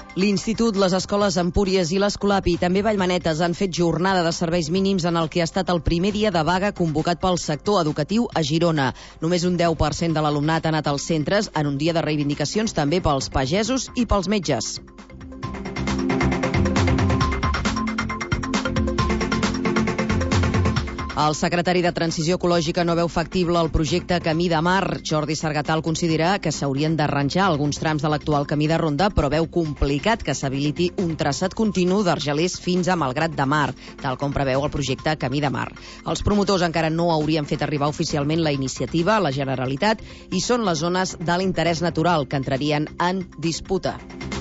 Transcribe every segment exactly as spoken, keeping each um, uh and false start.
L'Institut, les escoles Empúries i l'Escolapi, també Vallmanetes, han fet jornada de serveis mínims en el que ha estat el primer dia de vaga convocat pel sector educatiu a Girona. Només un deu per cent de l'alumnat ha anat als centres en un dia de reivindicacions també pels pagesos i pels metges. El secretari de Transició Ecològica no veu factible el projecte Camí de Mar. Jordi Sargatal considera que s'haurien d'arranjar alguns trams de l'actual camí de ronda, però veu complicat que s'habiliti un traçat continu d'Argelers fins a Malgrat de Mar, tal com preveu el projecte Camí de Mar. Els promotors encara no haurien fet arribar oficialment la iniciativa a la Generalitat i són les zones de l'interès natural que entrarien en disputa.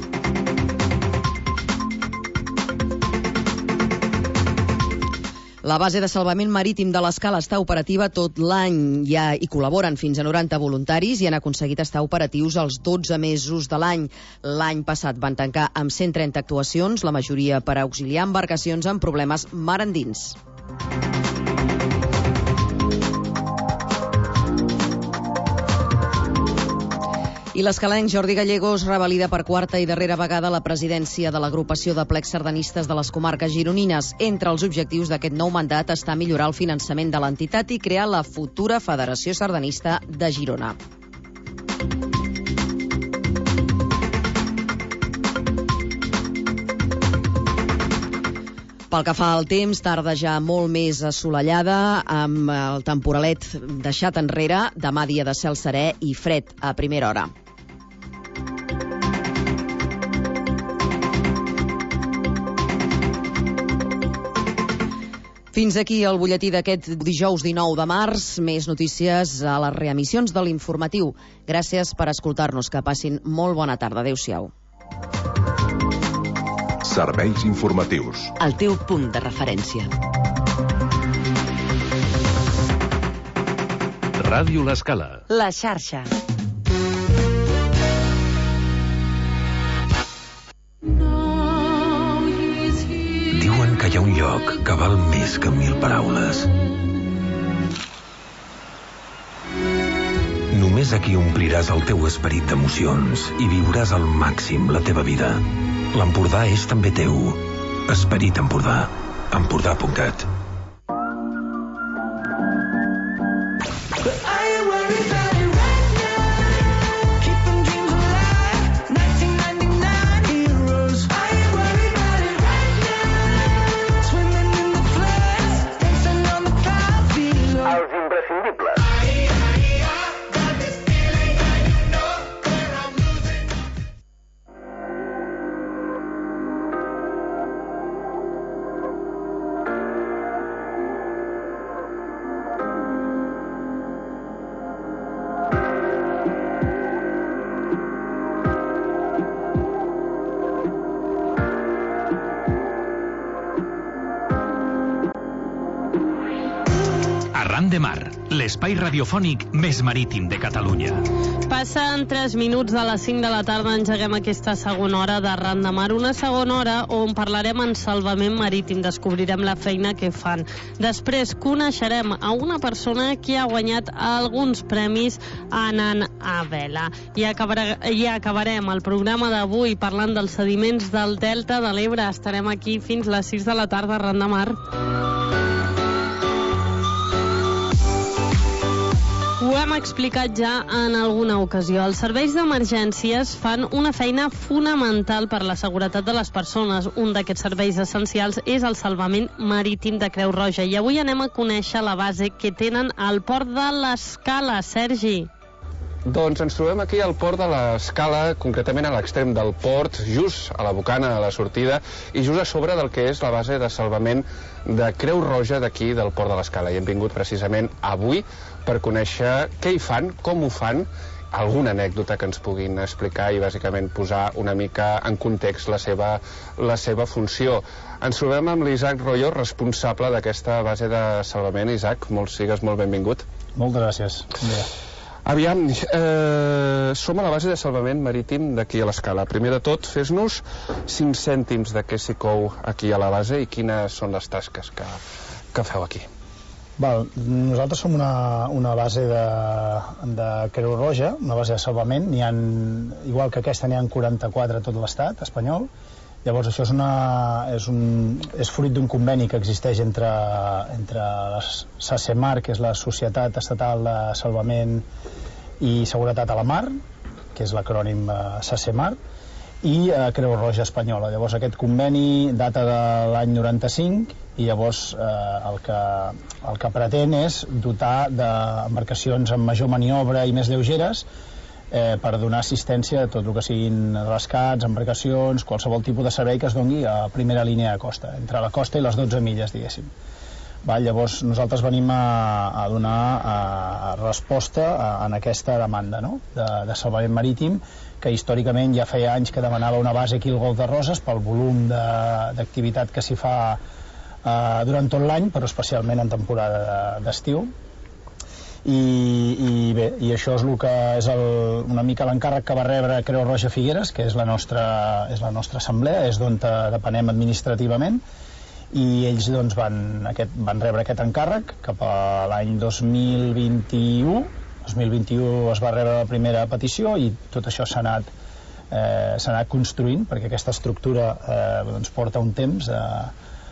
La base de salvament marítim de l'Escala està operativa tot l'any. Ja hi col·laboren fins a noranta voluntaris i han aconseguit estar operatius els dotze mesos de l'any. L'any passat van tancar amb cent trenta actuacions, la majoria per auxiliar embarcacions amb problemes mar endins. I l'escalenc Jordi Gallegos revalida per quarta i darrera vegada la presidència de l'agrupació de plecs sardanistes de les comarques gironines. Entre els objectius d'aquest nou mandat està millorar el finançament de l'entitat i crear la futura Federació Sardanista de Girona. Pel que fa al temps, tarda ja molt més assolellada, amb el temporalet deixat enrere, demà dia de cel serè i fred a primera hora. Fins aquí el butlletí d'aquest dijous dinou de març. Més notícies a les reemissions de l'informatiu. Gràcies per escoltar-nos. Que passin molt bona tarda. Adéu-siau. Serveis informatius. El teu punt de referència. Ràdio L'Escala. La xarxa. Diuen que hi ha un lloc que val més que mil paraules. Només aquí ompliràs el teu esperit d'emocions i viuràs al màxim la teva vida. L'Empordà és també teu. Esperit Empordà. Empordà punt cat. Arran de Mar, l'espai radiofònic més marítim de Catalunya. Passen tres minuts de les cinc de la tarda, engeguem aquesta segona hora d'Arran de Mar, una segona hora on parlarem en salvament marítim, descobrirem la feina que fan. Després coneixerem a una persona que ha guanyat alguns premis anant a vela. I, acabarà, i acabarem el programa d'avui parlant dels sediments del Delta de l'Ebre. Estarem aquí fins les sis de la tarda, Arran de Mar. Ho hem explicat ja en alguna ocasió. Els serveis d'emergències fan una feina fonamental per la seguretat de les persones. Un d'aquests serveis essencials és el salvament marítim de Creu Roja. I avui anem a conèixer la base que tenen al port de l'Escala. Sergi. Doncs ens trobem aquí al port de l'Escala, concretament a l'extrem del port, just a la bocana, a la sortida, i just a sobre del que és la base de salvament de Creu Roja d'aquí, del port de l'Escala. I hem vingut precisament avui per conèixer què hi fan, com ho fan, alguna anècdota que ens puguin explicar i bàsicament posar una mica en context la seva, la seva funció. Ens trobem amb l'Isaac Royo, responsable d'aquesta base de salvament. Isaac, molt, sigues molt benvingut. Moltes gràcies. Ja. Aviam, eh, som a la base de salvament marítim d'aquí a l'Escala. Primer de tot, fes-nos cinc cèntims de què s'hi cou aquí a la base i quines són les tasques que, que feu aquí. Val, nosaltres som una, una base de, de Creu Roja, una base de salvament. N'hi ha, igual que aquesta, n'hi ha quaranta-quatre a tot l'estat espanyol. Llavors això és, una, és, un, és fruit d'un conveni que existeix entre, entre la SACEMAR, que és la Societat Estatal de Salvament i Seguretat a la Mar, que és l'acrònim SACEMAR, i eh, Creu Roja Espanyola. Llavors aquest conveni data de l'any noranta-cinc i llavors eh, el, que, el que pretén és dotar d'embarcacions amb major maniobra i més lleugeres eh, per donar assistència a tot el que siguin rescats, embarcacions, qualsevol tipus de servei que es doni a primera línia de costa, entre la costa i les dotze milles, diguéssim. Val, llavors nosaltres venim a, a donar a, a resposta a, en aquesta demanda, no? de, de salvament marítim, que històricament ja feia anys que demanava una base aquí al Golf de Roses pel volum d'activitat que s'hi fa eh, durant tot l'any, però especialment en temporada d'estiu. I, i bé, i això és, el que és el, una mica l'encàrrec que va rebre Creu Roja Figueres, que és la nostra, és la nostra assemblea, és d'on depenem administrativament, i ells doncs, van, aquest, van rebre aquest encàrrec cap a l'any dos mil vint-i-u. dos mil vint-i-u es va rebre la primera petició i tot això s'ha anat, eh, s'ha anat construint, perquè aquesta estructura eh, doncs porta un temps eh,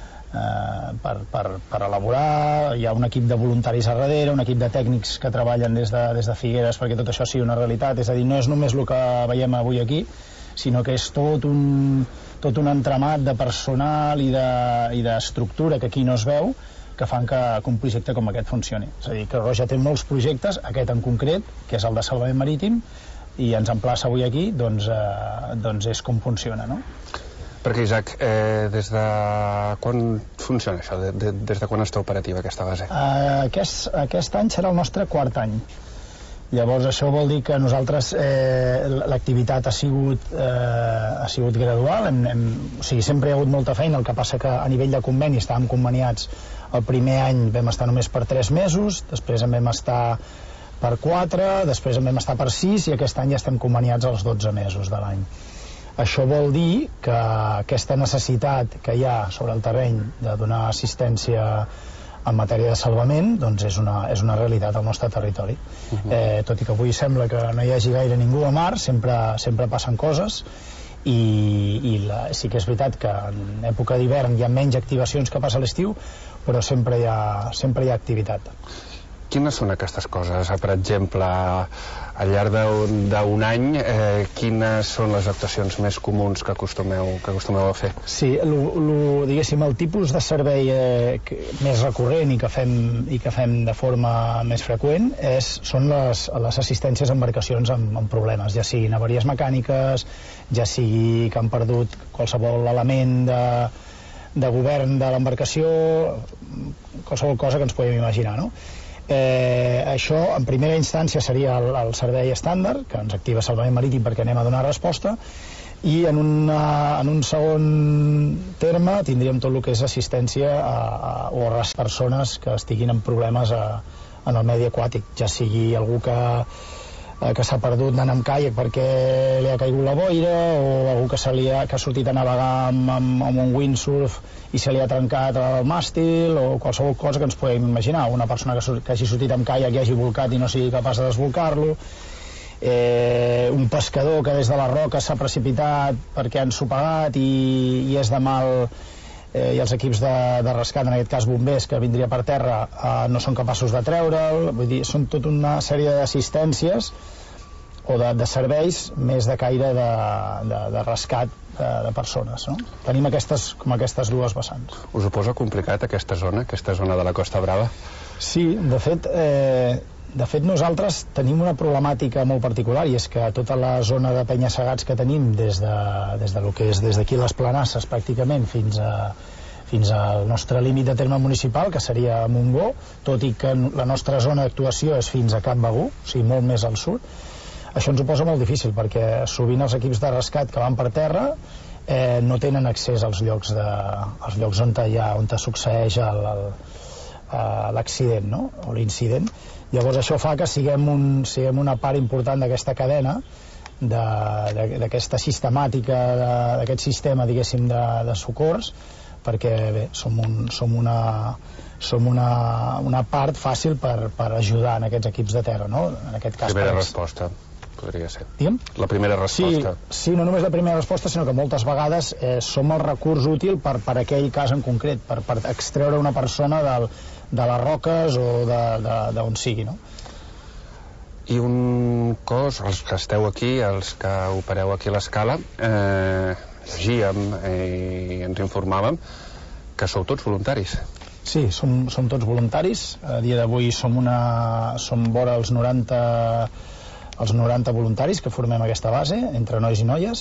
eh, per, per, per elaborar. Hi ha un equip de voluntaris a darrere, un equip de tècnics que treballen des de, des de Figueres perquè tot això sigui una realitat. És a dir, no és només el que veiem avui aquí, sinó que és tot un, tot un entramat de personal i d'estructura que aquí no es veu, que fan que, que un projecte com aquest funcioni. És a dir, que Roja té molts projectes, aquest en concret, que és el de salvament marítim, i ens emplaça avui aquí, doncs, eh, doncs és com funciona, no? Perquè, Isaac, eh, des de quan funciona això? De, de, des de quan està operativa aquesta base? Eh, aquest, aquest any serà el nostre quart any. Llavors això vol dir que nosaltres eh, l'activitat ha sigut eh, ha sigut gradual, hem, hem, o sigui, sempre hi ha hagut molta feina, el que passa que a nivell de conveni estàvem conveniats. El primer any vam estar només per tres mesos, després en vam estar per quatre, després en vam estar per sis i aquest any ja estem conveniats als dotze mesos de l'any. Això vol dir que aquesta necessitat que hi ha sobre el terreny de donar assistència en matèria de salvament, doncs és una, és una realitat al nostre territori. Uh-huh. eh, tot i que avui sembla que no hi hagi gaire ningú a mar, sempre, sempre passen coses, i, i la, sí que és veritat que en època d'hivern hi ha menys activacions que passa a l'estiu, però sempre hi ha, sempre hi ha activitat. Quines són aquestes coses? Per exemple, al llarg d'un any, eh, quines són les actuacions més comuns que acostumeu, que acostumeu a fer? Sí, lo, lo, diguéssim, el tipus de servei eh, que, més recurrent i que, fem, i que fem de forma més freqüent és, són les, les assistències a embarcacions amb, amb problemes, ja siguin avaries mecàniques, ja sigui que han perdut qualsevol element de, de govern de l'embarcació, qualsevol cosa que ens podem imaginar, no? Eh, això en primera instància seria el, el servei estàndard que ens activa salvament marítim perquè anem a donar resposta, i en, una, en un segon terme tindríem tot el que és assistència a, a, o a les persones que estiguin amb problemes a, en el medi aquàtic, ja sigui algú que que s'ha perdut anant amb caiac perquè li ha caigut la boira, o algú que, se li ha, que ha sortit a navegar amb, amb, amb un windsurf i se li ha trencat el màstil, o qualsevol cosa que ens podem imaginar, una persona que, que hagi sortit amb caiac i hagi volcat i no sigui capaç de desbolcar-lo, eh, un pescador que des de la roca s'ha precipitat perquè han sopegat i, i és de mal, eh, i els equips de, de rescat, en aquest cas bombers, que vindria per terra, eh, no són capaços de treure'l. Vull dir, són tota una sèrie d'assistències o de, de serveis més de caire de, de, de rescat de, de persones, no? Tenim aquestes, com aquestes dues vessants. Us ho posa complicat aquesta zona, aquesta zona de la Costa Brava? Sí, de fet, eh, de fet nosaltres tenim una problemàtica molt particular, i és que tota la zona de penya-segats que tenim des de, des de lo que és des d'aquí les Planasses pràcticament fins a fins al nostre límit de terme municipal, que seria Montgó, tot i que la nostra zona d'actuació és fins a Cap Begú, o sigui, molt més al sud. Això ens ho posa molt difícil, perquè sovint els equips de rescat que van per terra eh, no tenen accés als llocs, de, als llocs on, hi ha, on succeeix l'accident, no? O l'incident. Llavors això fa que siguem, un, siguem una part important d'aquesta cadena, d'aquesta sistemàtica, d'aquest sistema, diguéssim, de, de socors, perquè bé, som, un, som una, som una, una part fàcil per, per ajudar en aquests equips de terra, no? En aquest cas, primera per... resposta podria ser. Digue'm? La primera resposta. Sí, sí, no només la primera resposta, sinó que moltes vegades eh, som el recurs útil per, per aquell cas en concret, per, per extreure una persona del, de les roques o d'on sigui, no? I un cos, els que esteu aquí, els que opereu aquí a l'Escala, eh, llegíem i ens informàvem que sou tots voluntaris. Sí, som, som tots voluntaris. A dia d'avui som, una, som vora els noranta... els noranta voluntaris que formem aquesta base, entre nois i noies,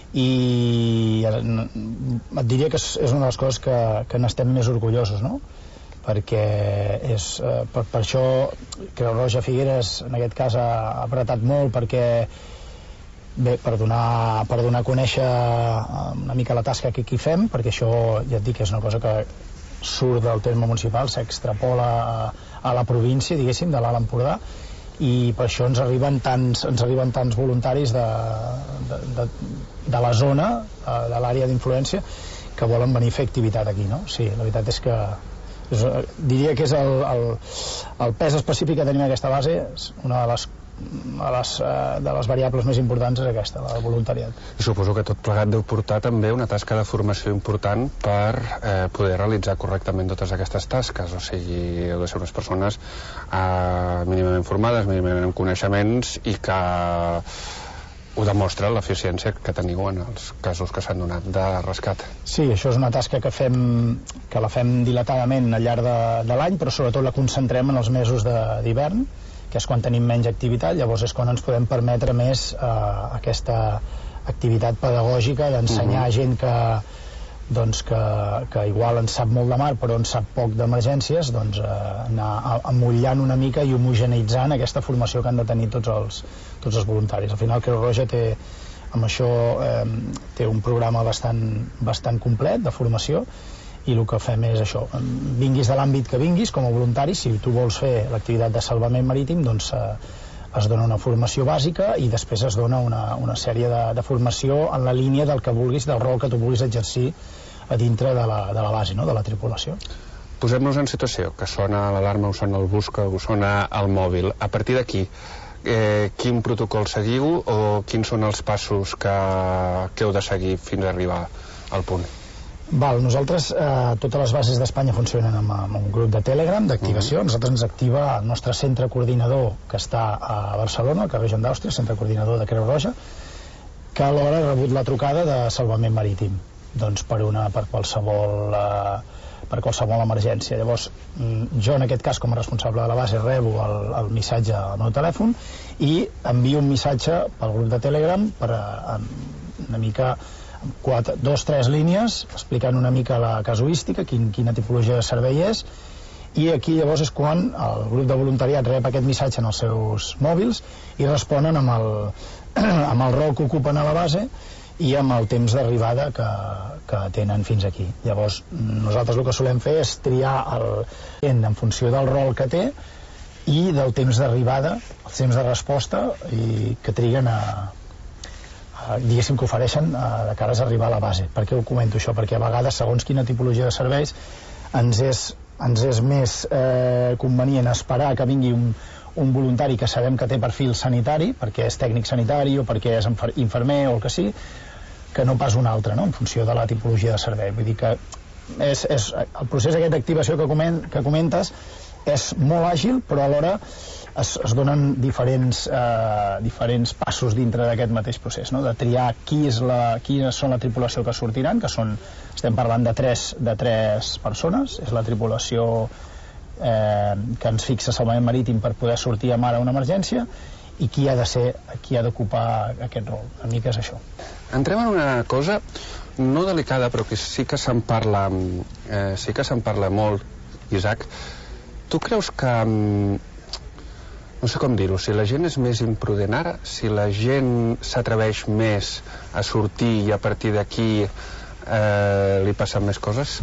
i et diria que és, és una de les coses que, que n'estem més orgullosos, no? Perquè és, eh, per, per això Creu Roja Figueres en aquest cas ha, ha apretat molt, perquè bé, per donar, per donar a conèixer una mica la tasca que aquí fem, perquè això ja et dic que és una cosa que surt del terme municipal, s'extrapola a, a la província, diguéssim, de l'Alt Empordà, i per això ens arriben tants, ens arriben tants voluntaris de, de, de, de la zona, de l'àrea d'influència, que volen venir a fer activitat aquí, no? Sí, la veritat és que és, diria que és el, el, el pes específic que tenim a aquesta base, és una de les, de les, de les variables més importants és aquesta, la del voluntariat. I suposo que tot plegat deu portar també una tasca de formació important per eh, poder realitzar correctament totes aquestes tasques, o sigui, heu de ser unes persones eh, mínimament formades, mínimament amb coneixements i que ho demostra l'eficiència que teniu en els casos que s'han donat de rescat. Sí, això és una tasca que fem que la fem dilatadament al llarg de, de l'any, però sobretot la concentrem en els mesos d'hivern, que és quan tenim menys activitat, llavors és quan ens podem permetre més eh, aquesta activitat pedagògica d'ensenyar uh-huh. gent que, doncs, que, que igual en sap molt de mar però en sap poc d'emergències, doncs eh, anar amollant una mica i homogeneitzant aquesta formació que han de tenir tots els, tots els voluntaris. Al final Creu Roja té, amb això eh, té un programa bastant, bastant complet de formació, i el que fem és això, vinguis de l'àmbit que vinguis com a voluntari, si tu vols fer l'activitat de salvament marítim, doncs eh, es dona una formació bàsica i després es dona una, una sèrie de, de formació en la línia del que vulguis, del rol que tu vulguis exercir a dintre de la, de la base, no?, de la tripulació. Posem-nos en situació, que sona l'alarma, us sona el busca, us sona el mòbil. A partir d'aquí, eh, quin protocol seguiu o quins són els passos que, que heu de seguir fins a arribar al punt? Val, nosaltres, eh, totes les bases d'Espanya funcionen amb, amb un grup de Telegram d'activació. Uh-huh. Nosaltres ens activa el nostre centre coordinador que està a Barcelona, al carrer Joan d'Àustria, centre coordinador de Creu Roja, que alhora ha rebut la trucada de salvament marítim, doncs per, una, per, qualsevol, eh, per qualsevol emergència. Llavors, jo en aquest cas, com a responsable de la base, rebo el, el missatge al meu telèfon i envio un missatge pel grup de Telegram per a, una mica... Quatre, dos, tres línies explicant una mica la casuística, quin, quina tipologia de servei és, i aquí llavors és quan el grup de voluntariat rep aquest missatge en els seus mòbils i responen amb el, amb el rol que ocupen a la base i amb el temps d'arribada que, que tenen fins aquí. Llavors nosaltres el que solem fer és triar el client en funció del rol que té i del temps d'arribada, el temps de resposta i que triguen a diguéssim que ofereixen uh, de cares a arribar a la base. Per què ho comento això? Perquè a vegades, segons quina tipologia de serveis, ens és, ens és més eh, convenient esperar que vingui un, un voluntari que sabem que té perfil sanitari, perquè és tècnic sanitari o perquè és infermer o el que sigui, que no pas un altre, no?, en funció de la tipologia de servei. Vull dir que és, és, el procés aquest d'activació que, coment, que comentes és molt àgil, però alhora es, es donen diferents, eh, diferents passos dintre d'aquest mateix procés, no?, de triar qui és la, quines són la tripulació que sortiran, que són, estem parlant de tres, de tres persones, és la tripulació eh, que ens fixa salvament marítim per poder sortir a mar a una emergència, i qui ha de ser, qui ha d'ocupar aquest rol. Una mica és això. Entrem en una cosa no delicada, però que sí que se'n parla, eh, sí que se'n parla molt, Isaac. Tu creus que, no sé com dir-ho, si la gent és més imprudent ara, si la gent s'atreveix més a sortir i a partir d'aquí eh, li passen més coses?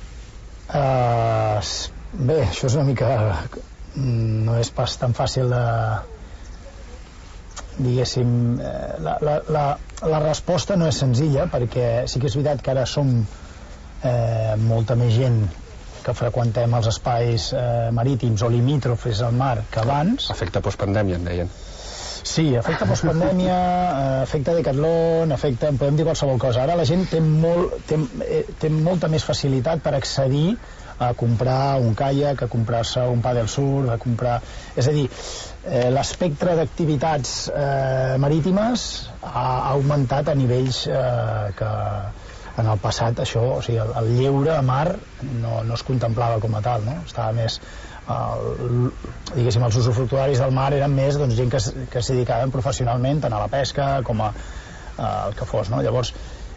Uh, bé, això és una mica... no és pas tan fàcil de... diguéssim, la, la, la, la resposta no és senzilla, perquè sí que és veritat que ara som eh, molta més gent que freqüentem els espais eh, marítims o limítrofes al mar que abans. Efecte postpandèmia, en deien. Sí, efecte postpandèmia, efecte Decathlon, efecte, podem dir qualsevol cosa. Ara la gent té, molt, té, té molta més facilitat per accedir a comprar un caiac, a comprar-se un paddle surf, a comprar... És a dir, eh, l'espectre d'activitats eh, marítimes ha, ha augmentat a nivells eh, que en el passat això, o sigui, el, el lleure a mar no, no es contemplava com a tal, no? Estava més... El, diguéssim, els usufructuaris del mar eren més doncs, gent que, que s'hi dedicaven professionalment tant a la pesca com a, a el que fos, no? Llavors,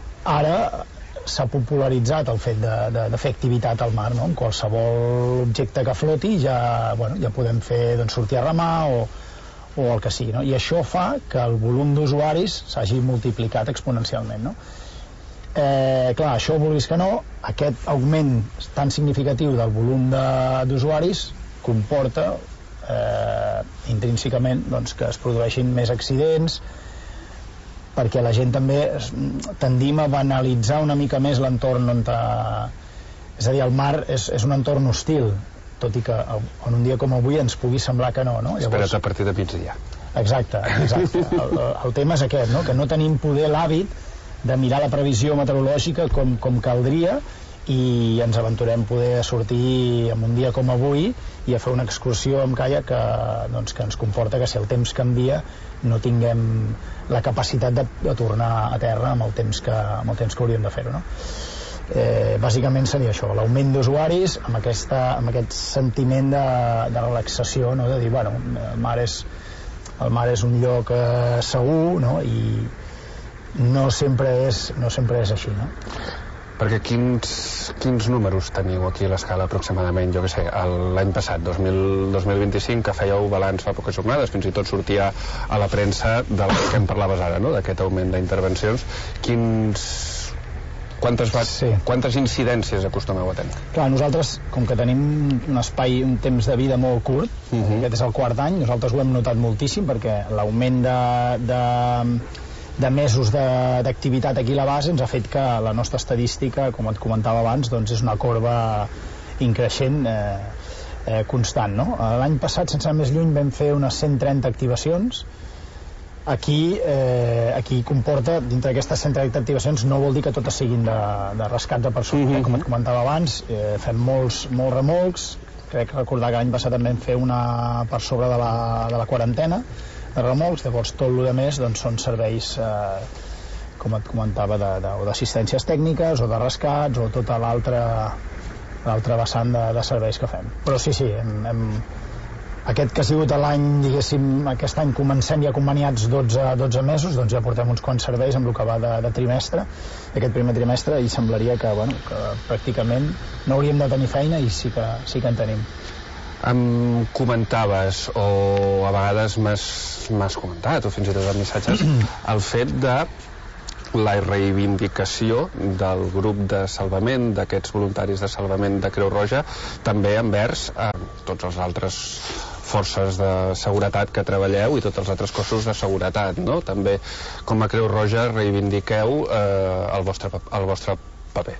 ara s'ha popularitzat el fet de, de, de fer activitat al mar, no? Amb qualsevol objecte que floti ja, bueno, ja podem fer doncs, sortir a remar o, o el que sigui, no? I això fa que el volum d'usuaris s'hagi multiplicat exponencialment, no? Eh, clar, això vulguis que no, aquest augment tan significatiu del volum d'usuaris comporta eh, intrínsecament doncs, que es produeixin més accidents, perquè la gent també tendim a banalitzar una mica més l'entorn on ta... és a dir, el mar és, és un entorn hostil, tot i que en un dia com avui ens pugui semblar que no, no? Llavors... Espera't a partir de migdia. Exacte, exacte. El, el tema és aquest, no? Que no tenim poder l'hàbit de mirar la previsió meteorològica com, com caldria i ens aventurem poder sortir en un dia com avui i a fer una excursió amb caiac que, doncs, que ens comporta que si el temps canvia no tinguem la capacitat de, de tornar a terra amb el temps que, amb el temps que hauríem de fer-ho, no? Eh, bàsicament seria això, l'augment d'usuaris amb, aquesta, amb aquest sentiment de, de relaxació, no? De dir, bueno, el mar és, el mar és un lloc eh, segur, no? I no sempre és, no sempre és així, no? Perquè quins, quins números teniu aquí a l'escala aproximadament? Jo què sé, l'any passat, dos mil, dos mil vint-i-cinc, que fèieu balanç fa poques jornades, fins i tot sortia a la premsa del que em parlaves ara, no? D'aquest augment d'intervencions. Quins... Quantes, va... sí. Quantes incidències acostumeu a tenir? Clar, nosaltres, com que tenim un espai, un temps de vida molt curt, uh-huh. Aquest és el quart any, nosaltres ho hem notat moltíssim perquè l'augment de... de de mesos d'activitat aquí a la base ens ha fet que la nostra estadística, com et comentava abans, doncs és una corba increixent eh, eh, constant, no? L'any passat, sense anar més lluny, vam fer unes cent trenta activacions. Aquí, eh, aquí comporta, dintre d'aquestes cent trenta activacions, no vol dir que totes siguin de, de rescat de persones, mm-hmm. Com et comentava abans, eh, fem molts, molts remolcs, crec recordar que l'any passat també vam fer una per sobre de la, de la quarantena de remolcs, llavors tot el que més doncs, són serveis eh, com et comentava de, de, o d'assistències tècniques o de rescats o tota l'altra l'altre vessant de, de serveis que fem, però sí, sí hem, hem, aquest que ha sigut l'any, diguéssim, aquest any comencem ja conveniats dotze, dotze mesos, doncs ja portem uns quants serveis amb el que va de, de trimestre, aquest primer trimestre, i semblaria que, bueno, que pràcticament no hauríem de tenir feina i sí que, sí que en tenim. Em comentaves, o a vegades m'has comentat, o fins i tot en missatges, el fet de la reivindicació del grup de salvament, d'aquests voluntaris de salvament de Creu Roja, també envers eh, tots els altres forces de seguretat que treballeu i tots els altres cossos de seguretat, no? També, com a Creu Roja, reivindiqueu eh, el, vostre, el vostre paper.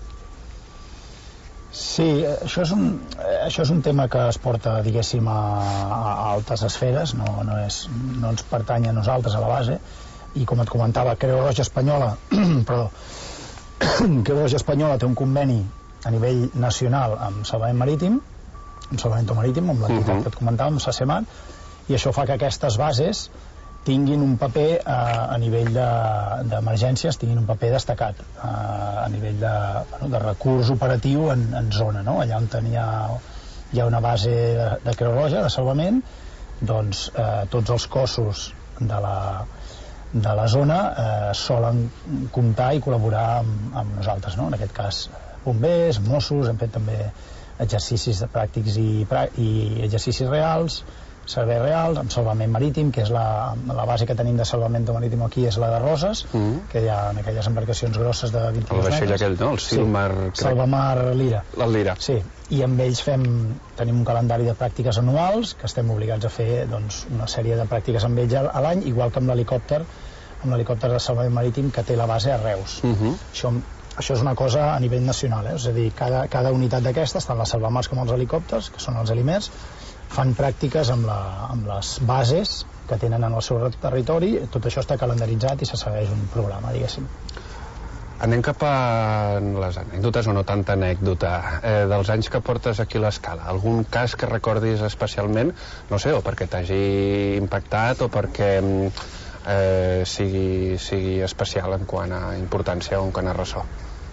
Sí, això és, un, això és un tema que es porta, diguéssim, a, a altes esferes, no, no, és, no ens pertany a nosaltres a la base, i com et comentava, Creu Roja Espanyola perdó Creu Roja Espanyola té un conveni a nivell nacional amb Salvament Marítim, amb Salvament Marítim, amb l'entitat uh-huh. que et comentava, amb SACEMAR, i això fa que aquestes bases tinguin un paper eh, a nivell d'emergències, de, tinguin un paper destacat eh, a nivell de, bueno, de recurs operatiu en, en zona, no? Allà on tenia, hi ha una base de, de Creu Roja, de salvament, doncs eh, tots els cossos de la, de la zona eh, solen comptar i col·laborar amb, amb nosaltres, no? En aquest cas bombers, Mossos, hem fet també exercicis pràctics i, i exercicis reals, serveis reals, amb salvament marítim, que és la, la base que tenim de salvament marítim aquí és la de Roses, mm. que hi ha en aquelles embarcacions grosses de vint-i-dos metres. El vaixell aquell, no? El Silmar... Sí, Salvamar Lira. El Lira. Sí, i amb ells fem, tenim un calendari de pràctiques anuals, que estem obligats a fer doncs, una sèrie de pràctiques amb ells a l'any, igual que amb l'helicòpter, amb l'helicòpter de salvament marítim que té la base a Reus. Mm-hmm. Això això és una cosa a nivell nacional, eh? És a dir, cada, cada unitat d'aquestes, tant les salvamars com els helicòpters, que són els helimers, fan pràctiques amb, la, amb les bases que tenen en el seu territori. Tot això està calendaritzat i se segueix un programa, diguéssim. Anem cap a les anècdotes, o no tanta anècdota, eh, dels anys que portes aquí a l'Escala. Algun cas que recordis especialment, no sé, o perquè t'hagi impactat o perquè eh, sigui, sigui especial en quant a importància o en quant a ressò?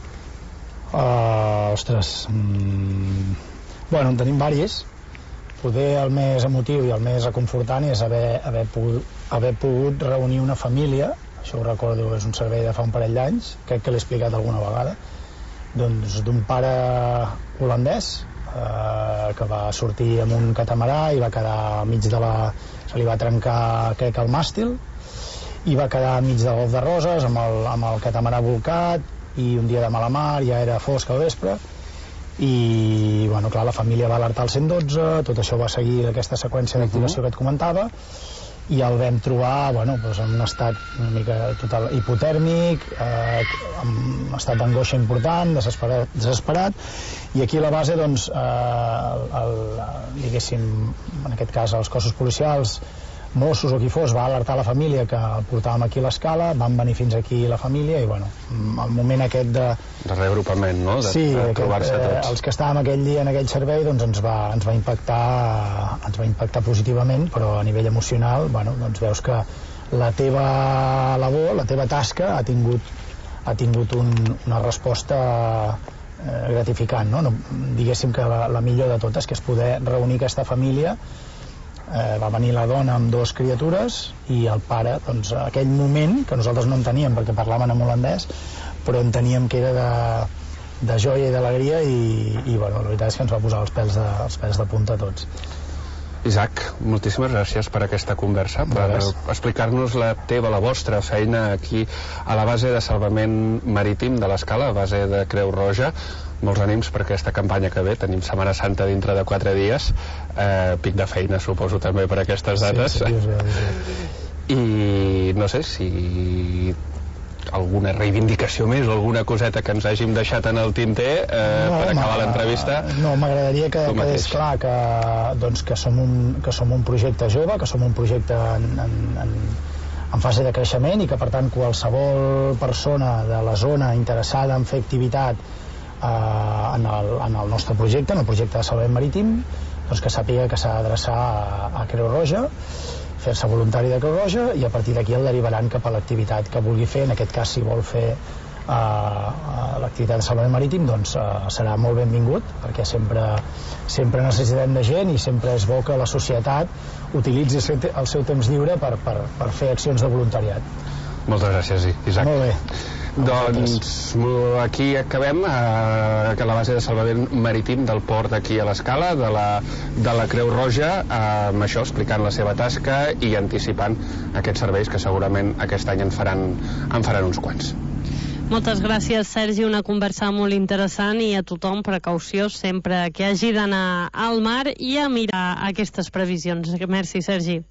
Uh, ostres, mm, bueno, en tenim diversos. Poder el més emotiu i el més reconfortant és haver, haver, pogut, haver pogut reunir una família. Això ho recordo, és un servei de fa un parell d'anys, crec que l'he explicat alguna vegada, doncs d'un pare holandès eh, que va sortir amb un catamarà i va quedar al mig de la... se li va trencar, crec, el màstil, i va quedar al mig del Golf de Roses amb el, amb el catamarà bolcat, i un dia de mala mar, ja era fosc al vespre, i, bueno, clar, la família va alertar el cent dotze, tot això va seguir aquesta seqüència d'activació que et comentava, i el vam trobar, bueno, doncs en un estat una mica total hipotèrmic, eh, amb un estat d'angoixa important, desesperat, desesperat, i aquí a la base, doncs, eh, el, el, diguéssim, en aquest cas els cossos policials, Mossos o qui fos, va alertar la família que el portàvem aquí a l'Escala, van venir fins aquí la família i, bueno, el moment aquest de... De reagrupament, no? De, sí, de trobar-se aquest, tots. Eh, els que estàvem aquell dia en aquell servei, doncs ens va, ens va impactar ens va impactar positivament, però a nivell emocional, bueno, doncs veus que la teva labor, la teva tasca ha tingut, ha tingut un, una resposta eh, gratificant, no? No, diguéssim que la, la millor de totes, que és poder reunir aquesta família. Eh, va venir la dona amb dues criatures i el pare, doncs aquell moment que nosaltres no enteníem perquè parlaven en holandès, però enteníem que era de, de joia i d'alegria i, i bueno, la veritat és que ens va posar els pèls de, els pèls de punta a tots. Isaac, moltíssimes gràcies per aquesta conversa, per explicar-nos la teva, la vostra feina aquí a la base de salvament marítim de l'Escala, a base de Creu Roja. Molts ànims per aquesta campanya que ve. Tenim Setmana Santa dintre de quatre dies, eh, pic de feina suposo també per aquestes dates. Sí, sí, sí, sí. I no sé si alguna reivindicació més o alguna coseta que ens hàgim deixat en el tinter eh, no, per acabar l'entrevista. No, m'agradaria que quedés clar que, doncs, que, som un, que som un projecte jove, que som un projecte en, en, en, en fase de creixement i que per tant qualsevol persona de la zona interessada en fer activitat eh, en, el, en el nostre projecte, en el projecte de salvament marítim, doncs que sàpiga que s'ha d'adreçar a, a Creu Roja, fer-se voluntari de Creu Roja i a partir d'aquí el derivaran cap a l'activitat que vulgui fer. En aquest cas, si vol fer uh, uh, l'activitat de salvament marítim, doncs uh, serà molt benvingut, perquè sempre, sempre necessitem de gent i sempre és bo que la societat utilitzi el seu, el seu temps lliure per, per, per fer accions de voluntariat. Moltes gràcies, Isaac. Molt bé. Doncs aquí acabem eh, a la base de salvament marítim del port d'aquí a l'Escala, de la, de la Creu Roja, eh, amb això explicant la seva tasca i anticipant aquests serveis que segurament aquest any en faran, en faran uns quants. Moltes gràcies, Sergi, una conversa molt interessant i a tothom precaució sempre que hagi d'anar al mar i a mirar aquestes previsions. Merci, Sergi.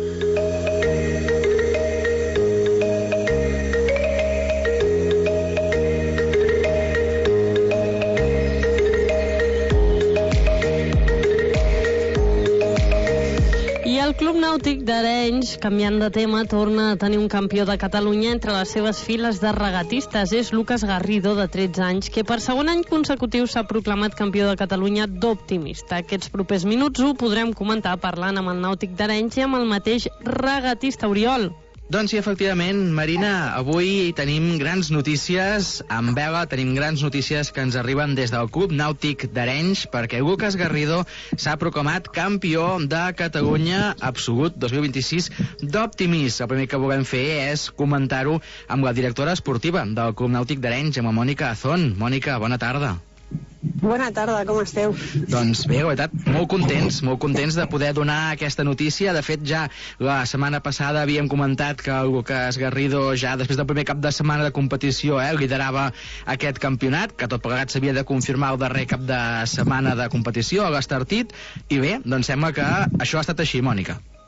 El Club Nàutic d'Arenys, canviant de tema, torna a tenir un campió de Catalunya entre les seves files de regatistes. És Lucas Garrido, de tretze anys, que per segon any consecutiu s'ha proclamat campió de Catalunya d'Optimista. Aquests propers minuts ho podrem comentar parlant amb el Nàutic d'Arenys i amb el mateix regatista Oriol. Doncs sí, efectivament, Marina, avui tenim grans notícies, amb vela tenim grans notícies que ens arriben des del Club Nàutic d'Arenys, perquè Lucas Garrido s'ha proclamat campió de Catalunya absolut dos mil vint-i-sis d'Optimist. El primer que volem fer és comentar-ho amb la directora esportiva del Club Nàutic d'Arenys, amb la Mònica Azón. Mònica, bona tarda. Bona tarda, com esteu? Doncs bé, la veritat, molt contents, molt contents de poder donar aquesta notícia. De fet, ja la setmana passada havíem comentat que el Lucas Garrido, ja després del primer cap de setmana de competició, eh, liderava aquest campionat, que tot plegat s'havia de confirmar el darrer cap de setmana de competició, a l'Estartit, i bé, doncs sembla que això ha estat així, Mònica.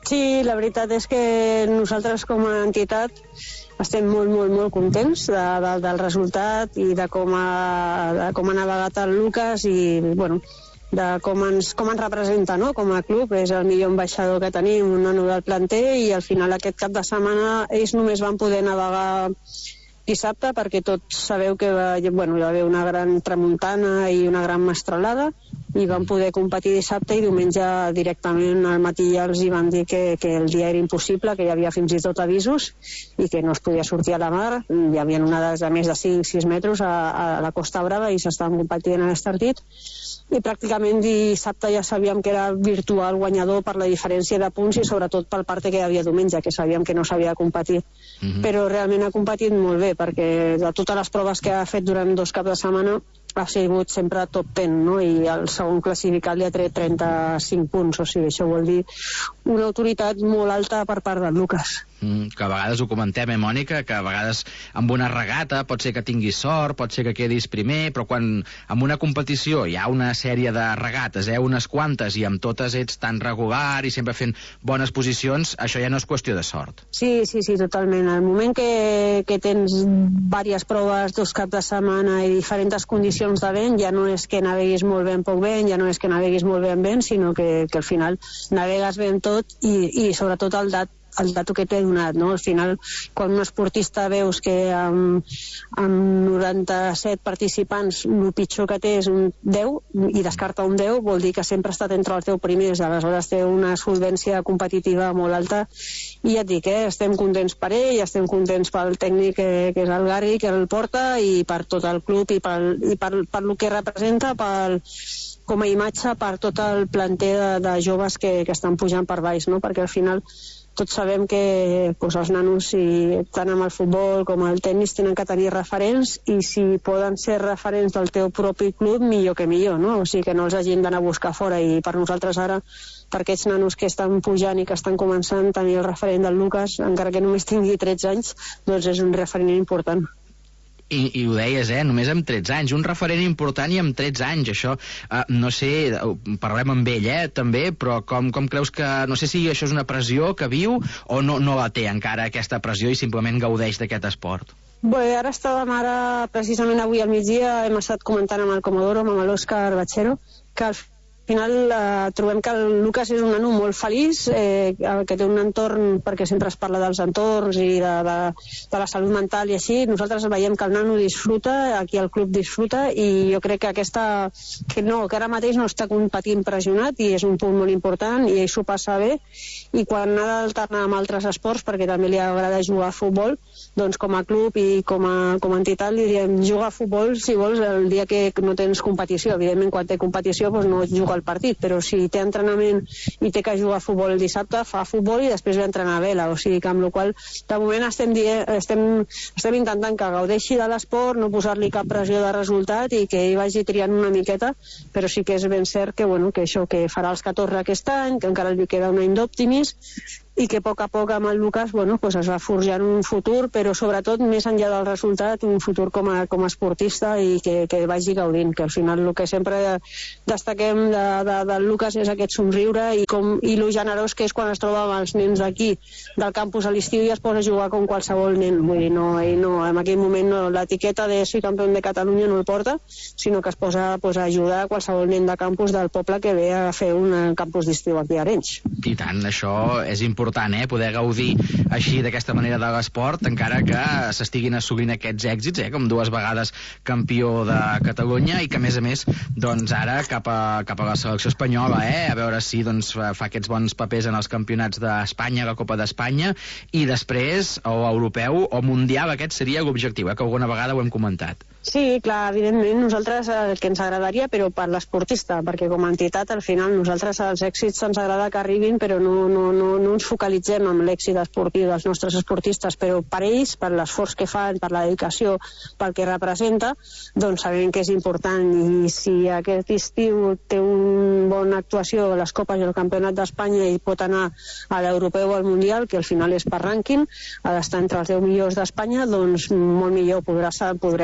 Sí, la veritat és que nosaltres com a entitat estem molt, molt, molt contents de, de, del resultat i de com ha, de com ha navegat el Lucas i, bueno, de com ens, com ens representa, no?, com a club. És el millor ambaixador que tenim, un nano del planter, i al final aquest cap de setmana ells només van poder navegar dissabte perquè tots sabeu que va, bueno, hi va haver una gran tramuntana i una gran mestralada i van poder competir dissabte, i diumenge directament al matí ja els hi van dir que, que el dia era impossible, que hi havia fins i tot avisos i que no es podia sortir a la mar. Hi havia onades de més de cinc sis metres a, a la Costa Brava i s'estaven competint a l'Estartit, i pràcticament dissabte ja sabíem que era virtual guanyador per la diferència de punts i sobretot pel parte que hi havia diumenge, que sabíem que no s'havia de competir. Mm-hmm. Però realment ha competit molt bé, perquè de totes les proves que ha fet durant dos caps de setmana ha sigut sempre top deu, no? I el segon classificat li ha tret trenta-cinc punts, o sigui, això vol dir una autoritat molt alta per part del Lucas. Mm, que a vegades ho comentem, eh, Mònica, que a vegades amb una regata pot ser que tinguis sort, pot ser que quedis primer, però quan en una competició hi ha una sèrie de regates, eh, unes quantes, i amb totes ets tan regular i sempre fent bones posicions, això ja no és qüestió de sort. Sí, sí, sí, totalment. Al moment que, que tens diverses proves, dos caps de setmana i diferents condicions de vent, ja no és que naveguis molt ben poc vent, ja no és que naveguis molt ben vent, sinó que, que al final navegues ben tot i, i sobretot el dat el dato que t'he donat, no? Al final, quan un esportista veus que amb, amb noranta-set participants el pitjor que té és un deu i descarta un deu, vol dir que sempre ha estat entre els deu primers, aleshores té una solvència competitiva molt alta, i ja et dic, eh, estem contents per ell, estem contents pel tècnic que, que és el Gary, que el porta, i per tot el club, i pel, i per, per el que representa, pel, com a imatge, per tot el planter de, de joves que, que estan pujant per baix, no? Perquè al final tots sabem que pues, els nanos, si, tant amb el futbol com el tennis, tenen que tenir referents, i si poden ser referents del teu propi club, millor que millor, no? O sigui, que no els hagin d'anar a buscar fora. I per nosaltres ara, per aquests nanos que estan pujant i que estan començant a tenir el referent del Lucas, encara que només tingui tretze anys, doncs és un referent important. I, i ho deies, eh? Només amb tretze anys, un referent important, i amb tretze anys, això, eh, no sé, parlem amb ell, eh, també, però com, com creus que, no sé si això és una pressió que viu o no, no la té encara aquesta pressió i simplement gaudeix d'aquest esport? Bé, ara estàvem, ara, precisament avui al migdia, hem estat comentant amb el Comodoro, amb l'Òscar Bachero, que al final eh, trobem que el Lucas és un nano molt feliç, eh, que té un entorn, perquè sempre es parla dels entorns i de, de, de la salut mental i així. Nosaltres veiem que el nano disfruta, aquí al club disfruta, i jo crec que aquesta, que no, que ara mateix no està competint pressionat, i és un punt molt important, i ell s'ho passa bé, i quan ha d'alternar amb altres esports, perquè també li agrada jugar a futbol, doncs com a club i com a, com a entitat li diem, juga a futbol si vols el dia que no tens competició. Evidentment, quan té competició doncs no juga al partit, però si té entrenament i té que jugar a futbol el dissabte, fa futbol i després ve a entrenar a vela. O sigui que amb la qual de moment estem, dient, estem, estem intentant que gaudeixi de l'esport, no posar-li cap pressió de resultat i que ell vagi triant una miqueta, però sí que és ben cert que, bueno, que això, que farà els catorze aquest any, que encara li queda un any d'Optimis, i que a poc a poc amb el Lucas, bueno, pues es va forjant un futur, però sobretot més enllà del resultat, un futur com a, com a esportista, i que, que vagi gaudint, que al final el que sempre destaquem de, de, del Lucas és aquest somriure i, com, i lo generós que és quan es troba amb els nens d'aquí del campus a l'estiu i es posa a jugar com qualsevol nen. Vull dir, no, ell no, en aquell moment no, l'etiqueta de soy campeón de Catalunya no el porta, sinó que es posa pues, a ajudar a qualsevol nen de campus del poble que ve a fer un campus d'estiu aquí a Arenys. I tant, això és important, eh? Poder gaudir així d'aquesta manera de l'esport, encara que s'estiguin assolint aquests èxits, eh? Com dues vegades campió de Catalunya, i que a més a més doncs ara cap a, cap a la selecció espanyola, eh? A veure si doncs, fa aquests bons papers en els campionats d'Espanya, la Copa d'Espanya, i després o europeu o mundial. Aquest seria l'objectiu, eh? Que alguna vegada ho hem comentat. Sí, clar, evidentment nosaltres el que ens agradaria, però per l'esportista, perquè com a entitat al final nosaltres els èxits ens agrada que arribin, però no, no, no, no ens focalitzem en l'èxit esportiu dels nostres esportistes, però per ells, per l'esforç que fan, per la dedicació, pel que representa, doncs sabem que és important, i si aquest estiu té una bona actuació a les Copes i el Campionat d'Espanya i pot anar a l'europeu o al mundial, que al final és per rànquing, ha d'estar entre els deu millors d'Espanya, doncs molt millor, podrà, podrà, podrà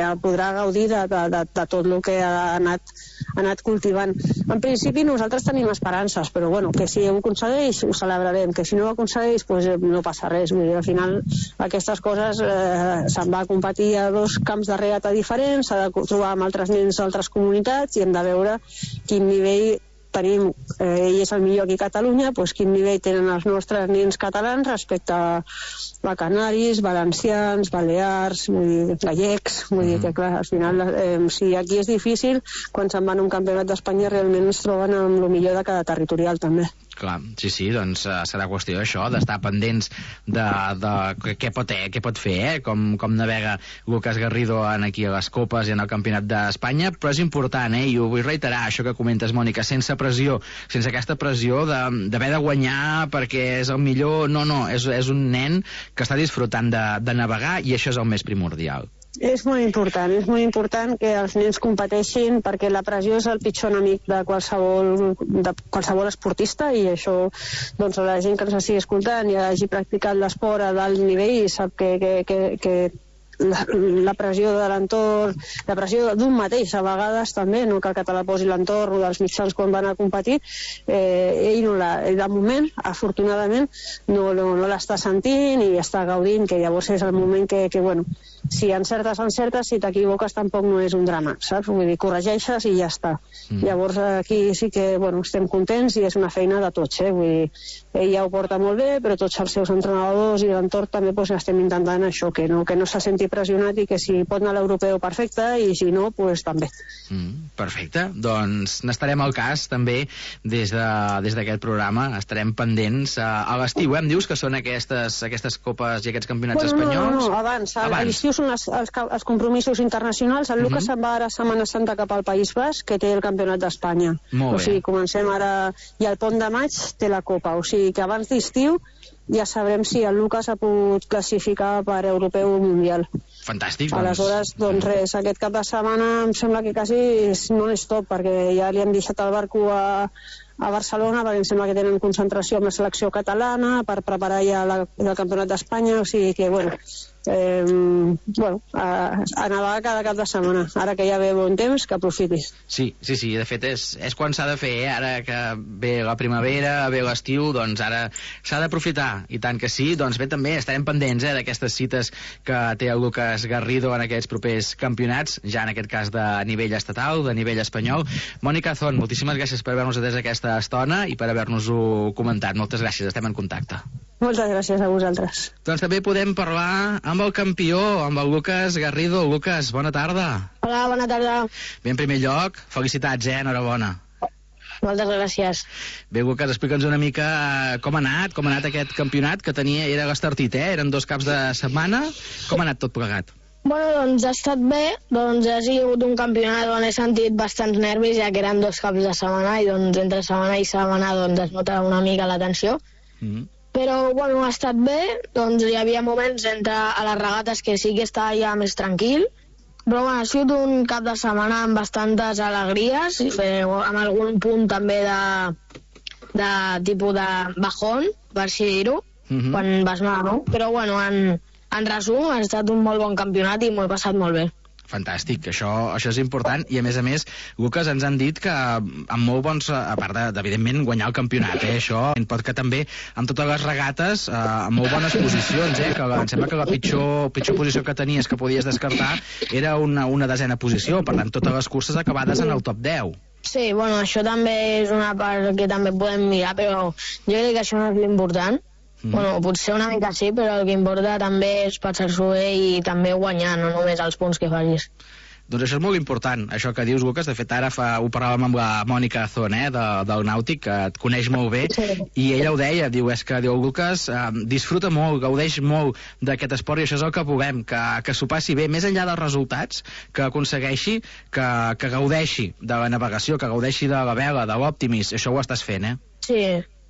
poder gaudir de, de, de, de tot el que ha anat, ha anat cultivant. En principi nosaltres tenim esperances, però bueno, que si ho aconsegueix ho celebrarem, que si no ho aconsegueix pues, no passa res. Vull dir, al final aquestes coses eh, se'n va a competir a dos camps de regata diferents, s'ha de trobar amb altres nens d'altres comunitats i hem de veure quin nivell tenim, eh, ell és el millor aquí a Catalunya, doncs quin nivell tenen els nostres nens catalans respecte a, a canaris, valencians, balears, vull dir, gallecs, vull dir que clar, al final eh, si aquí és difícil, quan se'n van a un campionat d'Espanya realment es troben amb el millor de cada territorial també. Clar, sí, sí, doncs uh, serà qüestió d'això, d'estar pendents de, de què, pot, eh, què pot fer, eh? com, com navega Lucas Garrido en aquí a les Copes i en el Campionat d'Espanya, però és important, eh? I ho vull reiterar, això que comentes, Mònica, sense pressió, sense aquesta pressió d'haver de, de guanyar perquè és el millor, no, no, és, és un nen que està disfrutant de, de navegar i això és el més primordial. És molt important, és molt important que els nens competeixin perquè la pressió és el pitjor enemic de qualsevol, de qualsevol esportista i això, doncs la gent que ens estigui escoltant i hagi practicat l'esport a dalt nivell sap que, que, que, que la, la pressió de l'entorn, la pressió d'un mateix a vegades també, no cal que te la posi l'entorn o dels mitjans quan van a competir, eh, ell no la, de moment, afortunadament, no, no, no l'està sentint i està gaudint, que llavors és el moment que, que bueno, si encertes, encertes, si t'equivoques tampoc no és un drama, saps? Vull dir, corregeixes i ja està. Mm. Llavors aquí sí que, bueno, estem contents i és una feina de tots, eh? Vull dir, ell ja ho porta molt bé, però tots els seus entrenadors i l'entorn també pues, estem intentant això, que no, que no se senti pressionat i que si pot anar a l'europeu perfecte i si no, pues també. Mm, perfecte, doncs n'estarem al cas també des d'aquest de, des programa, estarem pendents a, a l'estiu, eh? Em dius que són aquestes, aquestes copes i aquests campionats bueno, espanyols? No, no, abans, abans. A l'estiu són els, els, els compromisos internacionals, el Lucas uh -huh. se'n va ara a Setmana Santa cap al País Basc, que té el campionat d'Espanya. O sigui, comencem ara, i al pont de maig té la copa, o sigui que abans d'estiu ja sabrem si el Lucas ha pogut classificar per europeu o mundial. Fantàstic, doncs. Aleshores, doncs res, aquest cap de setmana em sembla que quasi és non-stop, perquè ja li han deixat el barco a, a Barcelona, perquè em sembla que tenen concentració amb la selecció catalana per preparar ja la, el campionat d'Espanya, o sigui que, bueno, eh, bueno a, a navegar cada cap de setmana. Ara que ja ve bon temps, que aprofitis. Sí, sí, sí, de fet és, és quan s'ha de fer, eh? Ara que ve la primavera, ve l'estiu, doncs ara s'ha d'aprofitar, i tant que sí. Doncs bé, també estarem pendents eh, d'aquestes cites que té el Lucas Garrido en aquests propers campionats, ja en aquest cas de nivell estatal, de nivell espanyol. Mònica Azón, moltíssimes gràcies per haver-nos atès aquesta estona i per haver-nos-ho comentat. Moltes gràcies, estem en contacte. Moltes gràcies a vosaltres. Doncs també podem parlar amb el campió, amb el Lucas Garrido. Lucas, bona tarda. Hola, bona tarda. Bé, en primer lloc, felicitats, eh? Enhorabona. Moltes gràcies. Bé, Lucas, explica'ns una mica com ha anat, com ha anat aquest campionat, que tenia, era l'estartit, eh? Eren dos caps de setmana. Com ha anat tot plegat? Bueno, doncs ha estat bé, doncs ha sigut un campionat on he sentit bastants nervis, ja que eren dos caps de setmana, i doncs entre setmana i setmana doncs es nota una mica la tensió. Mm-hmm. Però, bueno, ha estat bé, doncs hi havia moments entre a les regates que sí que estava ja més tranquil, però bueno, ha sigut un cap de setmana amb bastantes alegries, eh, amb algun punt també de, de tipus de bajón, per així dir-ho, mm-hmm. quan vas mal, no? Però bueno, en, en resum, ha estat un molt bon campionat i m'ho he passat molt bé. Fantàstic, això, això és important, i a més a més, Lucas, ens han dit que amb molt bons, a part de, evidentment, guanyar el campionat, eh, això pot que també amb totes les regates, eh, amb molt bones posicions, eh, que la, em sembla que la pitjor, pitjor posició que tenies, que podies descartar, era una, una desena posició, per tant, totes les curses acabades en el top deu. Sí, bueno, això també és una part que també podem mirar, però jo crec que això no és l'important. Mm. Bueno, potser una mica sí, però el que importa també és passar-s'ho bé i també guanyar, no només els punts que facis. Doncs això és molt important, això que dius, Lucas. De fet, ara fa, ho parlàvem amb la Mònica Azón, eh, de, del Nàutic, que et coneix molt bé, sí. I ella ho deia, diu, és que diu, Lucas eh, disfruta molt, gaudeix molt d'aquest esport, i això és el que puguem, que, que s'ho passi bé, més enllà dels resultats, que aconsegueixi, que, que gaudeixi de la navegació, que gaudeixi de la vela, de l'Optimis. Això ho estàs fent, eh? Sí,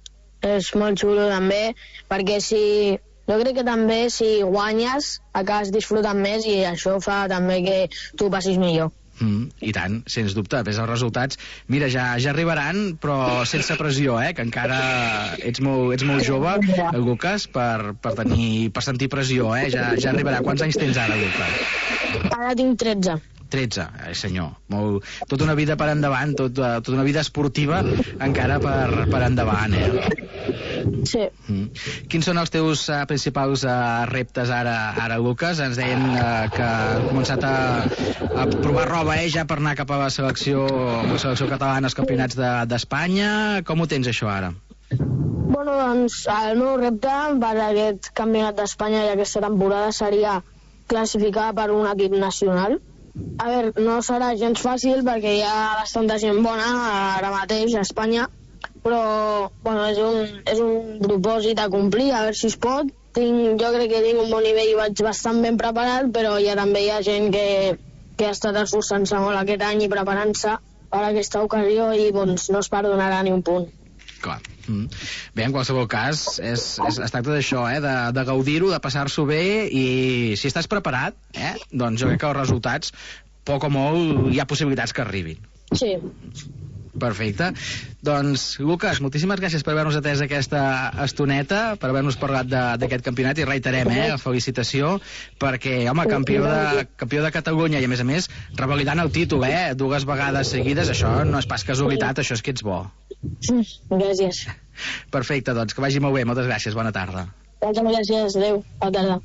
és molt xulo també, perquè si jo crec que també si guanyes acabes disfrutant més i això fa també que tu passis millor. Mm, I tant, sens dubte, ves els resultats. Mira, ja, ja arribaran, però sense pressió, eh, que encara ets molt, ets molt jove, el Lucas, per, per, tenir, per sentir pressió, eh, ja, ja arribarà. Quants anys tens ara, Lucas? Ara tinc tretze. tretze, eh, senyor. Molt... Tota una vida per endavant, tot, tota una vida esportiva encara per, per endavant, eh? Sí. Mm. Quins són els teus uh, principals uh, reptes ara, ara, Lucas? Ens deien uh, que has començat a, a provar roba, eh, ja per anar cap a la selecció, la selecció catalana als campionats d'Espanya. De, Com ho tens, això, ara? Bueno, doncs, el meu repte per aquest campionat d'Espanya i aquesta temporada seria classificar per un equip nacional. A veure, no serà gens fàcil perquè hi ha bastanta gent bona ara mateix a Espanya, però bueno, és, un, és un propòsit a complir, a veure si es pot. Tinc, jo crec que tinc un bon nivell i vaig bastant ben preparat, però ja també hi ha gent que, que ha estat esforçant-se molt aquest any i preparant-se per a aquesta ocasió i doncs, no es perdonarà ni un punt. Clar. Mm. Bé, en qualsevol cas, és, és, es tracta d'això, eh? de, de gaudir-ho, de passar-s'ho bé, i si estàs preparat, eh? doncs jo crec que els resultats, poc o molt, hi ha possibilitats que arribin. Sí. Perfecte. Doncs, Lucas, moltíssimes gràcies per haver-nos atès aquesta estoneta, per haver-nos parlat d'aquest campionat, i reiterem, eh, la felicitació, perquè, home, campió de, campió de Catalunya, i a més a més, revalidant el títol, eh, dues vegades seguides, això no és pas casualitat, això és que ets bo. Gràcies. Perfecte, doncs, que vagi molt bé, moltes gràcies, bona tarda. Moltes gràcies, adeu, bona tarda.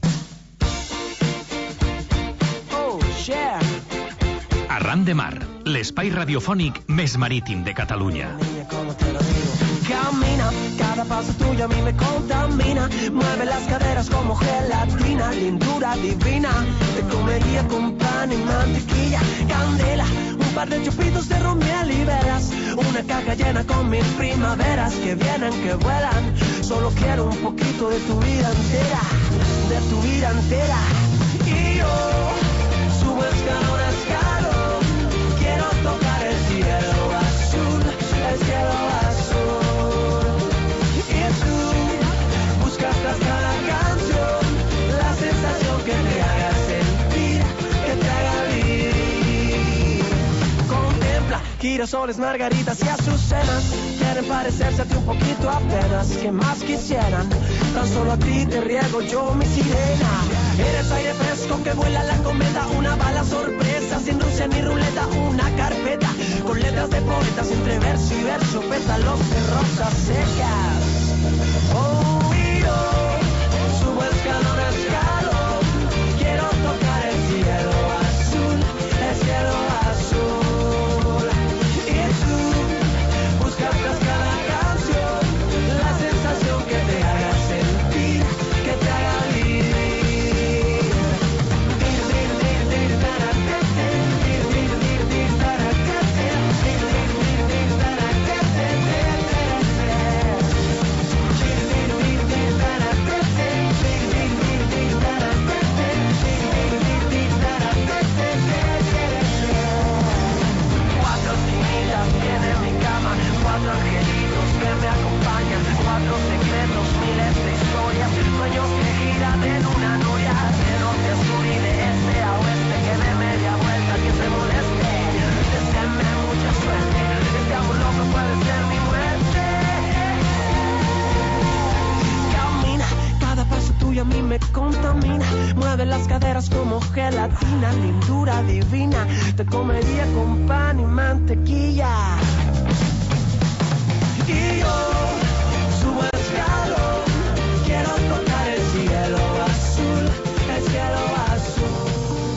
Oh, yeah. Arran de Mar, l'espai radiofònic més marítim de Catalunya. Camina, cada paso tuyo a mí me contamina. Mueve las caderas como gelatina, lindura divina. Te comería con pan y mantequilla, candela, un par de chupitos de ron, miel y velas. Una caja llena con mil primaveras que vienen, que vuelan. Solo quiero un poquito de tu vida entera, de tu vida entera. Y yo subo escalón a escalón, quiero tocar el cielo azul, el cielo azul. Y tú buscas tras cada canción la sensación que te haga sentir, que te haga vivir. Contempla girasoles, margaritas y azucenas, quieren parecerse a ti un poquito apenas. ¿Qué más quisieran? Tan solo a ti te riego yo mi sirena. Eres aire fresco que vuela la cometa, una bala sorpresa, sin Rusia ni ruleta, una carpeta con letras de poetas entre verso y verso, pétalos de rosas secas. Oh, y yo subo escalón a escalón, quiero tocar el cielo azul, el cielo azul. Y tú buscas tras cada canción la sensación que te haga sentir, que te haga vivir. Cuatro angelitos que me acompañan, cuatro secretos, miles de historias, sueños que giran en una noria, de norte a sur y de este a oeste, que de media vuelta quien se moleste, deséame mucha suerte, este amor loco puede ser mi muerte. Camina, cada paso tuyo a mí me contamina, mueve las caderas como gelatina, lindura divina, te comería con pan y mantequilla. Y yo subo escalón, quiero tocar el cielo azul, el cielo azul.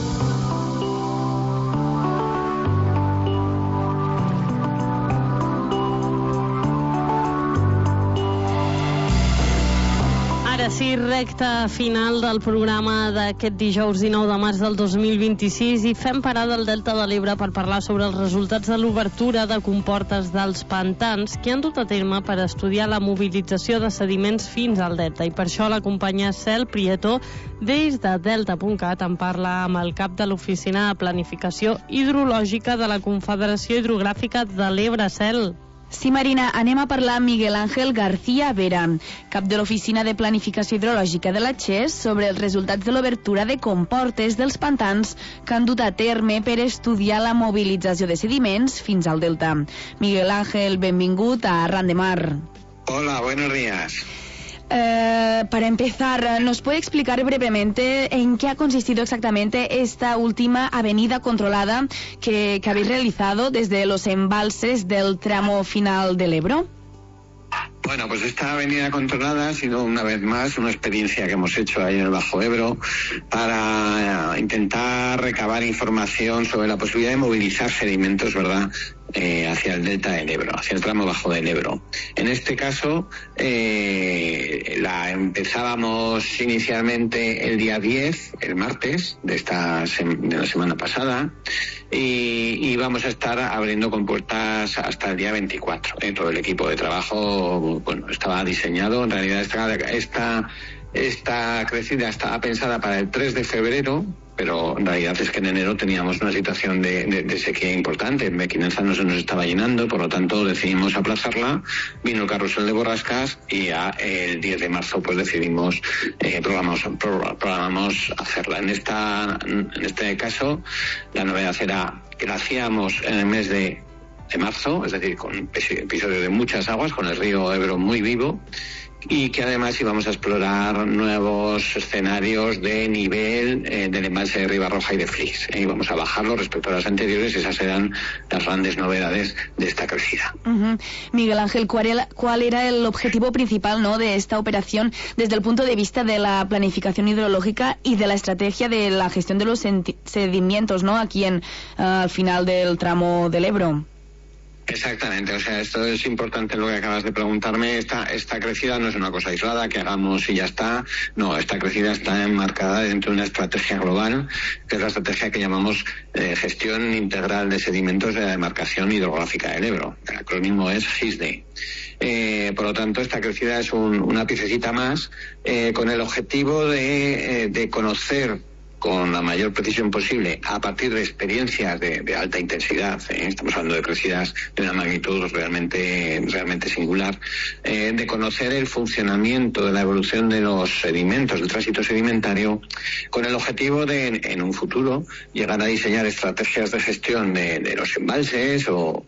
Ara sí, recta final del programa d'aquest dijous dinou de març del dos mil vint-i-sis, i fem parada al Delta de l'Ebre per parlar sobre els resultats de l'obertura de comportes dels pantans que han dut a terme per estudiar la mobilització de sediments fins al delta, i per això la companya Cel Prieto des de delta punt cat en parla amb el cap de l'Oficina de Planificació Hidrològica de la Confederació Hidrogràfica de l'Ebre. Cel. Sí, Marina, anem a parlar amb Miguel Ángel García Vera, cap de l'Oficina de Planificació Hidrològica de la X E S, sobre els resultats de l'obertura de comportes dels pantans que han dut a terme per estudiar la mobilització de sediments fins al delta. Miguel Ángel, benvingut a Arran de Mar. Hola, buenos días. Eh, para empezar, ¿nos puede explicar brevemente en qué ha consistido exactamente esta última avenida controlada que, que habéis realizado desde los embalses del tramo final del Ebro? Bueno, pues esta avenida controlada ha sido una vez más una experiencia que hemos hecho ahí en el Bajo Ebro para intentar recabar información sobre la posibilidad de movilizar sedimentos, ¿verdad?, Eh, hacia el delta del Ebro, hacia el tramo bajo del Ebro. En este caso, eh, la empezábamos inicialmente el día diez, el martes de esta sem- de la semana pasada, y, y vamos a estar abriendo compuertas hasta el día veinticuatro. Eh, todo el equipo de trabajo, bueno, estaba diseñado. En realidad esta, esta, esta crecida estaba pensada para el tres de febrero, pero en realidad es que en enero teníamos una situación de, de, de sequía importante. Mequinenza no se nos estaba llenando, por lo tanto decidimos aplazarla. Vino el carrusel de borrascas y ya el diez de marzo pues decidimos, eh, programamos, programamos hacerla. En, esta, en este caso, la novedad era que la hacíamos en el mes de, de marzo, es decir, con episodios de muchas aguas, con el río Ebro muy vivo, y que además íbamos a explorar nuevos escenarios de nivel eh, del embalse de Ribarroja y de Flix. Eh, íbamos a bajarlo respecto a las anteriores, y esas eran las grandes novedades de esta crecida. Uh-huh. Miguel Ángel, ¿cuál era, ¿cuál era el objetivo principal, ¿no?, de esta operación desde el punto de vista de la planificación hidrológica y de la estrategia de la gestión de los sedimentos, ¿no?, aquí en uh, al final del tramo del Ebro? Exactamente, o sea, esto es importante lo que acabas de preguntarme. Esta, esta crecida no es una cosa aislada que hagamos y ya está. No, esta crecida está enmarcada dentro de una estrategia global, que es la estrategia que llamamos eh, Gestión Integral de Sedimentos de la Demarcación Hidrográfica del Ebro. El acrónimo es G I S D E. Eh, por lo tanto, esta crecida es un, una piececita más eh, con el objetivo de, eh, de conocer con la mayor precisión posible, a partir de experiencias de, de alta intensidad, ¿eh? Estamos hablando de crecidas de una magnitud realmente, realmente singular, eh, de conocer el funcionamiento de la evolución de los sedimentos, del tránsito sedimentario, con el objetivo de, en, en un futuro, llegar a diseñar estrategias de gestión de, de los embalses o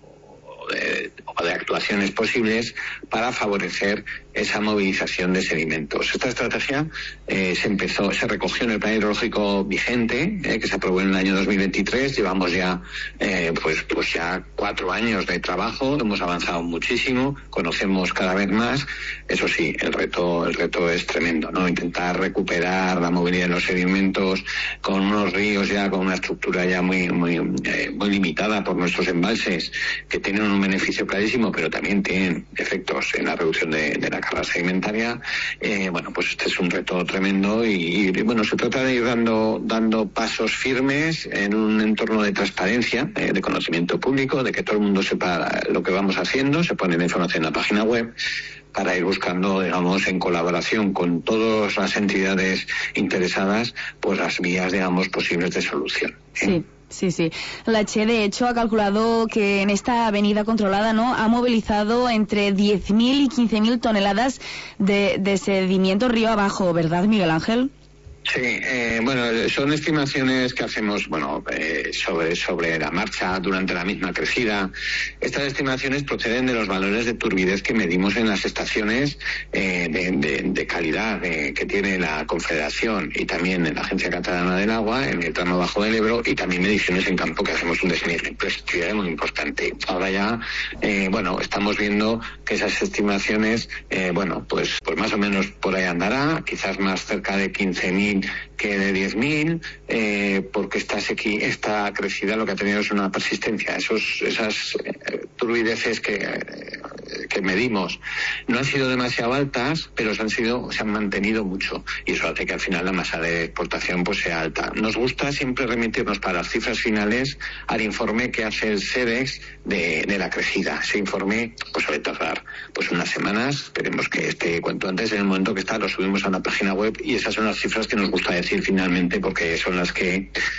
De, o de actuaciones posibles para favorecer esa movilización de sedimentos. Esta estrategia eh, se empezó, se recogió en el plan hidrológico vigente, eh, que se aprobó en el año dos mil veintitrés. Llevamos ya, eh, pues, pues ya cuatro años de trabajo, hemos avanzado muchísimo, conocemos cada vez más. Eso sí, el reto, el reto es tremendo, ¿no? Intentar recuperar la movilidad de los sedimentos con unos ríos ya con una estructura ya muy, muy, eh, muy limitada por nuestros embalses, que tienen un beneficio clarísimo, pero también tienen efectos en la reducción de, de la carga sedimentaria. Eh, bueno, pues este es un reto tremendo y, y bueno, se trata de ir dando, dando pasos firmes en un entorno de transparencia, eh, de conocimiento público, de que todo el mundo sepa lo que vamos haciendo. Se pone la información en la página web para ir buscando, digamos, en colaboración con todas las entidades interesadas, pues las vías, digamos, posibles de solución. ¿eh? Sí. Sí, sí. La Che, de hecho, ha calculado que en esta avenida controlada, ¿no?, ha movilizado entre diez mil y quince mil toneladas de, de sedimento río abajo, ¿verdad, Miguel Ángel? Sí, eh, bueno, son estimaciones que hacemos, bueno, eh, sobre, sobre la marcha durante la misma crecida. Estas estimaciones proceden de los valores de turbidez que medimos en las estaciones eh, de, de, de calidad eh, que tiene la Confederación y también en la Agencia Catalana del Agua, en el tramo bajo del Ebro, y también mediciones en campo, que hacemos un desnivel muy importante. Ahora ya, eh, bueno, estamos viendo que esas estimaciones, eh, bueno, pues, pues más o menos por ahí andará, quizás más cerca de quince mil que de diez mil, eh, porque esta, sequi, esta crecida lo que ha tenido es una persistencia. Esos, esas eh, turbideces que, eh, que medimos no han sido demasiado altas, pero se han, sido, se han mantenido mucho, y eso hace que al final la masa de exportación pues sea alta. Nos gusta siempre remitirnos para las cifras finales al informe que hace el CEDEX de, de la crecida. Ese informe pues suele tardar pues unas semanas, esperemos que esté cuanto antes. En el momento que está lo subimos a la página web, y esas son las cifras que nos gusta decir finalmente, porque son las que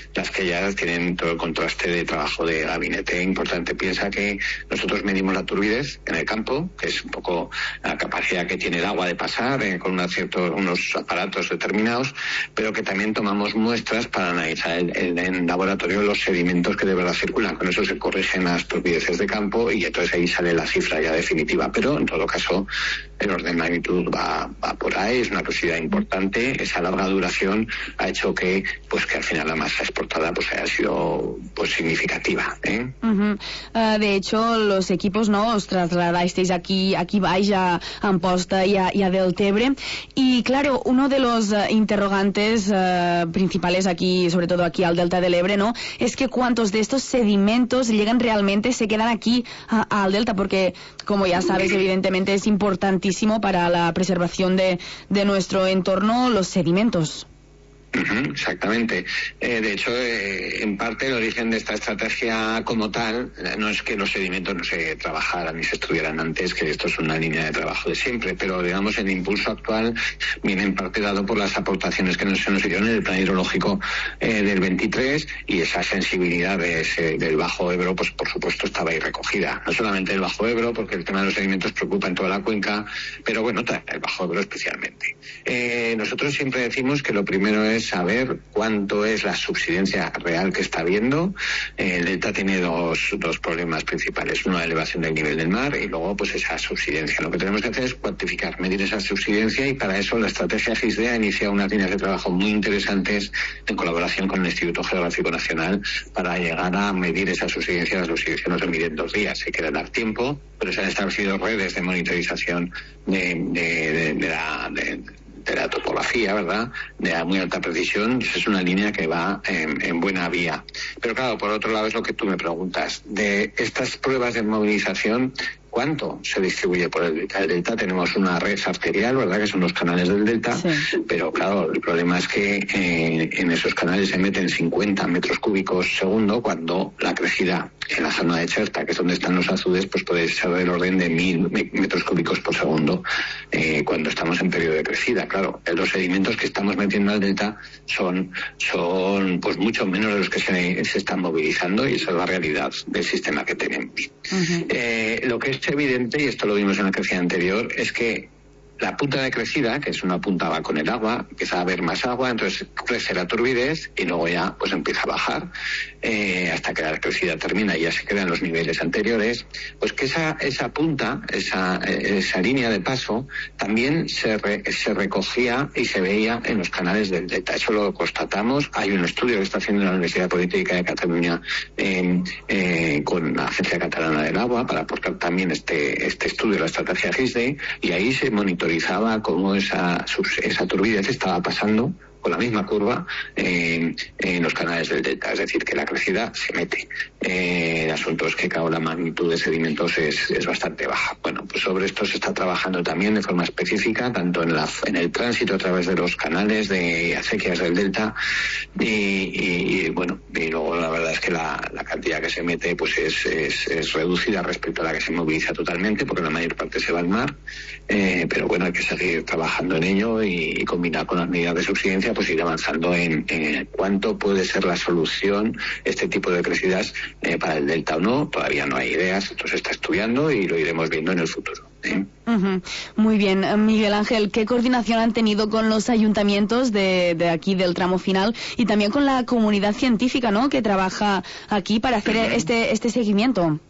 las que ya tienen todo el contraste de trabajo de gabinete importante. Piensa que nosotros medimos la turbidez en el campo, que es un poco la capacidad que tiene el agua de pasar eh, con una cierto, unos aparatos determinados, pero que también tomamos muestras para analizar el, el, en laboratorio los sedimentos que de verdad circulan. Con eso se corrigen las turbideces de campo y entonces ahí sale la cifra ya definitiva. Pero en todo caso el orden de magnitud va, va por ahí, es una crecida importante. Esa larga duración ha hecho que pues que al final la masa exportada pues haya sido pues significativa. ¿eh? Uh-huh. Uh, de hecho, los equipos no os trasladasteis aquí, aquí vais a Amposta y a, y a Deltebre. Y claro, uno de los uh, interrogantes uh, principales aquí, sobre todo aquí al Delta del Ebre, ¿no? Es que cuántos de estos sedimentos llegan realmente, se quedan aquí uh, al Delta, porque como ya sabes, evidentemente es importantísimo para la preservación de, de nuestro entorno los sedimentos. Uh-huh, exactamente. Eh, de hecho, eh, en parte el origen de esta estrategia como tal eh, no es que los sedimentos no se trabajaran ni se estudiaran antes, que esto es una línea de trabajo de siempre, pero digamos el impulso actual viene en parte dado por las aportaciones que nos, se nos hicieron en el plan hidrológico eh, del veintitrés, y esa sensibilidad de ese, del Bajo Ebro, pues por supuesto estaba ahí recogida. No solamente el Bajo Ebro, porque el tema de los sedimentos preocupa en toda la cuenca, pero bueno, el Bajo Ebro especialmente. Eh, nosotros siempre decimos que lo primero es saber cuánto es la subsidencia real que está habiendo. Eh, el delta tiene dos, dos problemas principales: una, la elevación del nivel del mar, y luego pues esa subsidencia. Lo que tenemos que hacer es cuantificar, medir esa subsidencia, y para eso la estrategia GISDE ha iniciado unas líneas de trabajo muy interesantes en colaboración con el Instituto Geográfico Nacional para llegar a medir esa subsidencia. La subsidencia no se mide en dos días, se quiere dar tiempo, pero se han establecido redes de monitorización de, de, de, de la... De, de la topografía, ¿verdad?, de muy alta precisión. Es una línea que va en, en buena vía. Pero claro, por otro lado es lo que tú me preguntas. De estas pruebas de movilización, ¿cuánto se distribuye por el delta? El delta tenemos una red arterial, ¿verdad?, que son los canales del delta, sí. Pero claro, el problema es que eh, en esos canales se meten cincuenta metros cúbicos segundo, cuando la crecida en la zona de Cherta, que es donde están los azudes, pues puede ser del orden de mil metros cúbicos por segundo eh, cuando estamos en periodo de crecida. Claro, los sedimentos que estamos metiendo al delta son, son pues mucho menos de los que se, se están movilizando, y esa es la realidad del sistema que tenemos. Uh-huh. Eh, lo que es evidente, y esto lo vimos en la crecida anterior, es que la punta de crecida, que es una punta, va con el agua, empieza a haber más agua, entonces crece la turbidez y luego ya pues empieza a bajar eh, hasta que la crecida termina y ya se quedan los niveles anteriores. Pues que esa esa punta, esa esa línea de paso, también se, re, se recogía y se veía en los canales del delta. Eso lo constatamos. Hay un estudio que está haciendo la Universidad Politécnica de Cataluña eh, eh, con la Agencia Catalana del Agua para aportar también este este estudio de la estrategia GISDE, y ahí se monitoriza cómo esa, esa turbidez estaba pasando con la misma curva eh, en los canales del delta, es decir, que la crecida se mete. Eh, el asunto es que, claro, la magnitud de sedimentos es, es bastante baja. Bueno, pues sobre esto se está trabajando también de forma específica, tanto en, la, en el tránsito a través de los canales de acequias del delta, y, y, y bueno, y luego la verdad es que la, la cantidad que se mete pues es, es, es reducida respecto a la que se moviliza totalmente, porque la mayor parte se va al mar, eh, pero bueno, hay que seguir trabajando en ello y, y combinar con las medidas de subsidencia, pues ir avanzando en, en cuánto puede ser la solución este tipo de crecidas eh, para el delta o no. Todavía no hay ideas, esto se está estudiando y lo iremos viendo en el futuro. ¿eh? Uh-huh. Muy bien, Miguel Ángel, ¿qué coordinación han tenido con los ayuntamientos de, de aquí del tramo final y también con la comunidad científica, ¿no?, que trabaja aquí para hacer uh-huh. este, este seguimiento?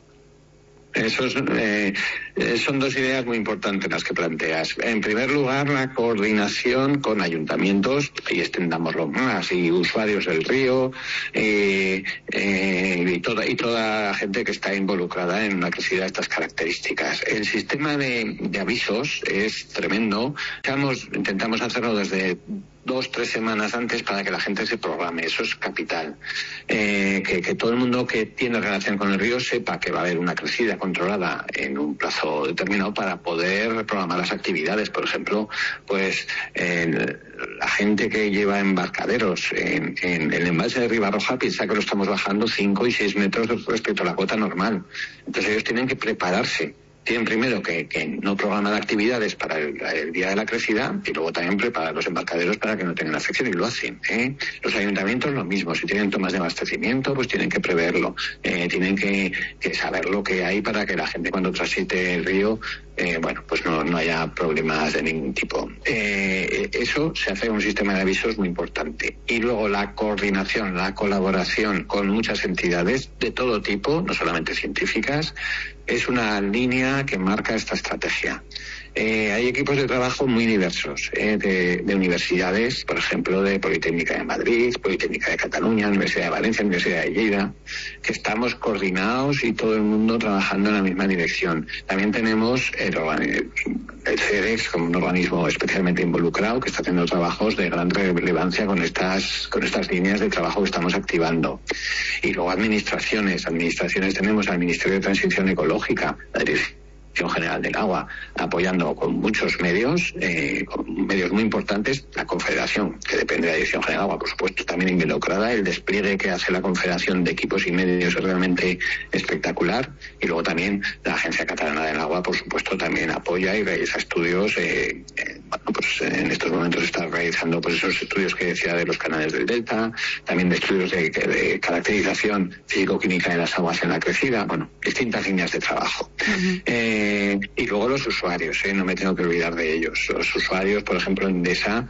Esos, eh, son dos ideas muy importantes las que planteas. En primer lugar, la coordinación con ayuntamientos, y extendámoslo más, y usuarios del río, eh, eh, y, toda, y toda la gente que está involucrada en una crecida de estas características. El sistema de, de avisos es tremendo. Intentamos, intentamos hacerlo desde dos, tres semanas antes para que la gente se programe. Eso es capital. Eh, que, que todo el mundo que tiene relación con el río sepa que va a haber una crecida controlada en un plazo determinado para poder programar las actividades. Por ejemplo, pues eh, la gente que lleva embarcaderos en, en el embalse de Ribarroja piensa que lo estamos bajando cinco y seis metros respecto a la cota normal. Entonces ellos tienen que prepararse tienen primero que, que no programar actividades para el, el día de la crecida y luego también preparar los embarcaderos para que no tengan afección, y lo hacen. ¿eh? Los ayuntamientos lo mismo, si tienen tomas de abastecimiento, pues tienen que preverlo, eh, tienen que, que saber lo que hay para que la gente cuando transite el río, eh, bueno, pues no, no haya problemas de ningún tipo. Eh, eso se hace en un sistema de avisos muy importante. Y luego la coordinación, la colaboración con muchas entidades de todo tipo, no solamente científicas, es una línea que marca esta estrategia. Eh, hay equipos de trabajo muy diversos, eh, de, de universidades, por ejemplo, de Politécnica de Madrid, Politécnica de Cataluña, Universidad de Valencia, Universidad de Lleida, que estamos coordinados y todo el mundo trabajando en la misma dirección. También tenemos el, el CEDEX como un organismo especialmente involucrado que está haciendo trabajos de gran relevancia con estas, con estas líneas de trabajo que estamos activando. Y luego administraciones, administraciones tenemos al Ministerio de Transición Ecológica, la Dirección General del Agua, apoyando con muchos medios, eh, con medios muy importantes, la Confederación, que depende de la Dirección General del Agua, por supuesto, también involucrada. El despliegue que hace la Confederación de equipos y medios es realmente espectacular. Y luego también la Agencia Catalana del Agua, por supuesto, también apoya y realiza estudios. Eh, eh, bueno, pues en estos momentos está realizando pues esos estudios que decía de los canales del Delta, también de estudios de, de caracterización físico-química de las aguas en la crecida, bueno, distintas líneas de trabajo. Uh-huh. eh, Eh, y luego los usuarios, eh, no me tengo que olvidar de ellos. Los usuarios, por ejemplo, en Endesa,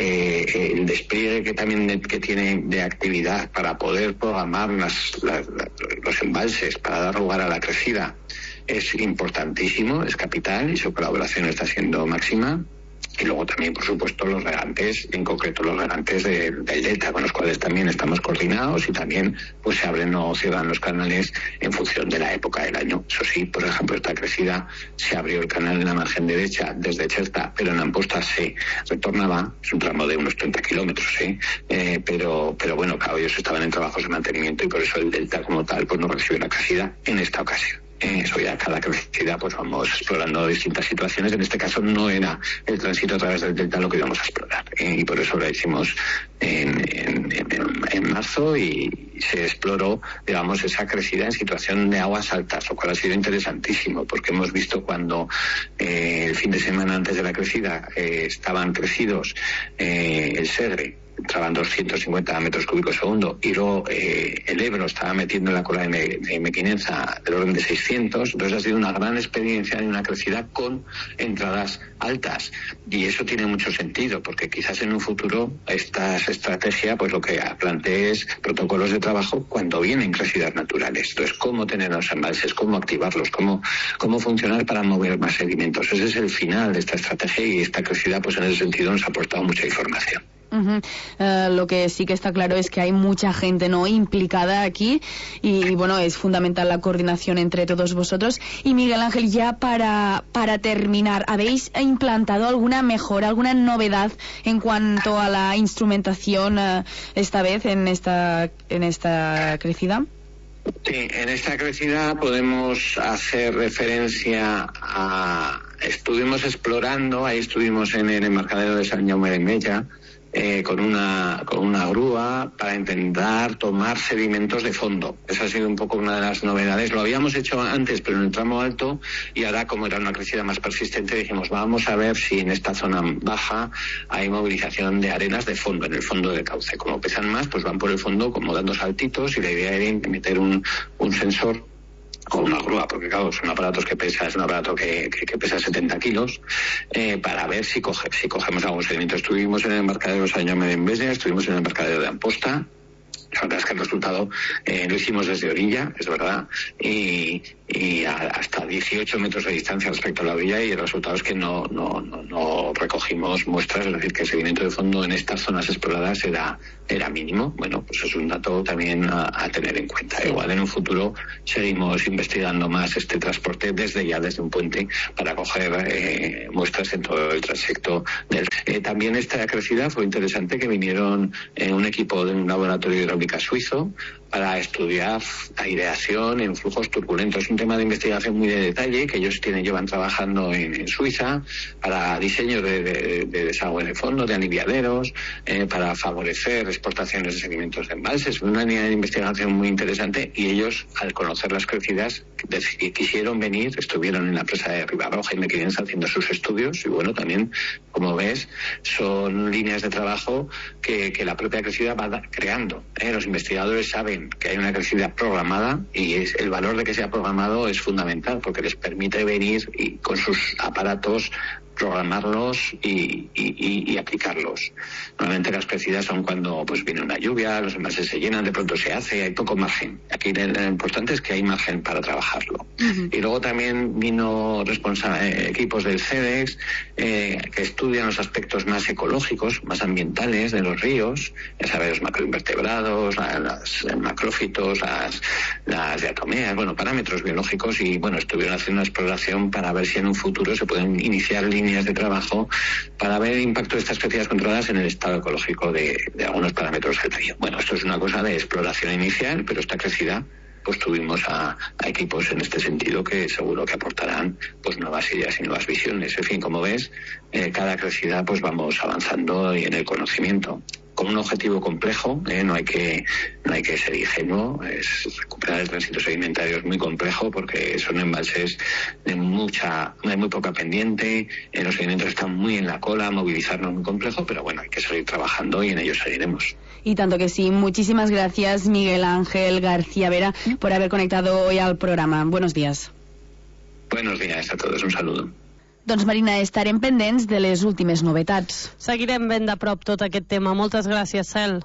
eh, el despliegue que también de, que tiene de actividad para poder programar las, las, los embalses, para dar lugar a la crecida, es importantísimo, es capital y su colaboración está siendo máxima. Y luego también, por supuesto, los regantes, en concreto los regantes de, del Delta, con los cuales también estamos coordinados y también pues se abren o cierran los canales en función de la época del año. Eso sí, por ejemplo, esta crecida se abrió el canal en la margen derecha desde Cherta, pero en Amposta se retornaba, es un tramo de unos treinta kilómetros, ¿eh? Eh, pero, pero bueno, claro, ellos estaban en trabajos de mantenimiento y por eso el Delta como tal pues no recibe la crecida en esta ocasión. Eso ya cada crecida pues vamos explorando distintas situaciones. En este caso no era el tránsito a través del delta lo que íbamos a explorar, eh, y por eso lo hicimos en, en, en, en marzo y se exploró, digamos, esa crecida en situación de aguas altas, lo cual ha sido interesantísimo porque hemos visto cuando eh, el fin de semana antes de la crecida eh, estaban crecidos eh, el Segre, entraban doscientos cincuenta metros cúbicos segundo y luego eh, el Ebro estaba metiendo en la cola de, de Mequinenza del orden de seiscientos, entonces ha sido una gran experiencia en una crecida con entradas altas y eso tiene mucho sentido porque quizás en un futuro esta estrategia pues lo que plantea es protocolos de trabajo cuando vienen crecidas naturales. Entonces, cómo tener los embalses, cómo activarlos, cómo, cómo funcionar para mover más sedimentos. Ese es el final de esta estrategia y esta crecida pues en ese sentido nos ha aportado mucha información. Uh-huh. Uh, lo que sí que está claro es que hay mucha gente no implicada aquí y, y bueno, es fundamental la coordinación entre todos vosotros. Y Miguel Ángel, ya para, para terminar, ¿habéis implantado alguna mejora, alguna novedad en cuanto a la instrumentación uh, esta vez en esta, en esta crecida? Sí, en esta crecida podemos hacer referencia a... Estuvimos explorando, ahí estuvimos en el embarcadero de San Jaume de Mella, Eh, con una con una grúa para intentar tomar sedimentos de fondo. Esa ha sido un poco una de las novedades. Lo habíamos hecho antes, pero en el tramo alto, y ahora, como era una crecida más persistente, dijimos, vamos a ver si en esta zona baja hay movilización de arenas de fondo, en el fondo del cauce. Como pesan más, pues van por el fondo como dando saltitos, y la idea era meter un, un sensor con una grúa, porque claro, son aparatos que pesa, es un aparato que, que, que pesa setenta kilos, eh, para ver si, coge, si cogemos algún sedimento. Estuvimos en el embarcadero de San Jaume de Enveja, estuvimos en el embarcadero de Amposta. La verdad es que el resultado eh, lo hicimos desde orilla, es verdad, y, y a, hasta dieciocho metros de distancia respecto a la orilla, y el resultado es que no, no, no, no recogimos muestras, es decir, que el sedimento de fondo en estas zonas exploradas era, era mínimo. Bueno, pues es un dato también a, a tener en cuenta. Sí. Igual en un futuro seguimos investigando más este transporte desde ya, desde un puente, para coger eh, muestras en todo el trayecto del... Eh, también esta crecida fue interesante, que vinieron eh, un equipo de un laboratorio hidráulico Aeronáutica suizo para estudiar aireación en flujos turbulentos. Es un tema de investigación muy de detalle que ellos tienen, llevan trabajando en, en Suiza para diseño de, de, de desagüe de fondo, de aliviaderos, eh, para favorecer exportaciones de sedimentos de embalses. Una línea de investigación muy interesante, y ellos, al conocer las crecidas, quisieron venir, estuvieron en la presa de Ribarroja y Mequinensa haciendo sus estudios, y bueno, también, como ves, son líneas de trabajo que, que la propia crecida va creando. ¿eh? Los investigadores saben que hay una crecida programada, y es, el valor de que sea programado es fundamental, porque les permite venir y con sus aparatos programarlos y, y, y, y aplicarlos. Normalmente las crecidas son cuando pues viene una lluvia, los embalses se llenan, de pronto se hace, hay poco margen. Aquí lo importante es que hay margen para trabajarlo. Uh-huh. Y luego también vino responsa- eh, equipos del CEDEX eh, que estudian los aspectos más ecológicos, más ambientales de los ríos, ya sabes, los macroinvertebrados, las, las macrófitos, las, las diatomeas, bueno, parámetros biológicos, y bueno, estuvieron haciendo una exploración para ver si en un futuro se pueden iniciar líneas de trabajo para ver el impacto de estas crecidas controladas en el estado ecológico de, de algunos parámetros del río. Bueno, esto es una cosa de exploración inicial, pero esta crecida, pues tuvimos a, a equipos en este sentido que seguro que aportarán pues nuevas ideas y nuevas visiones. En fin, como ves, eh, cada crecida pues vamos avanzando en el conocimiento, con un objetivo complejo, ¿eh? no hay que no hay que ser ingenuo. Es recuperar el tránsito sedimentario es muy complejo porque son embalses de mucha, de muy poca pendiente, eh, los sedimentos están muy en la cola, movilizarnos muy complejo, pero bueno, hay que seguir trabajando y en ello seguiremos. Y tanto que sí. Muchísimas gracias, Miguel Ángel García Vera, por haber conectado hoy al programa. Buenos días. Buenos días a todos, un saludo. Doncs, Marina, estarem pendents de les últimes novetats. Seguirem ben de prop tot aquest tema. Moltes gràcies, Cel.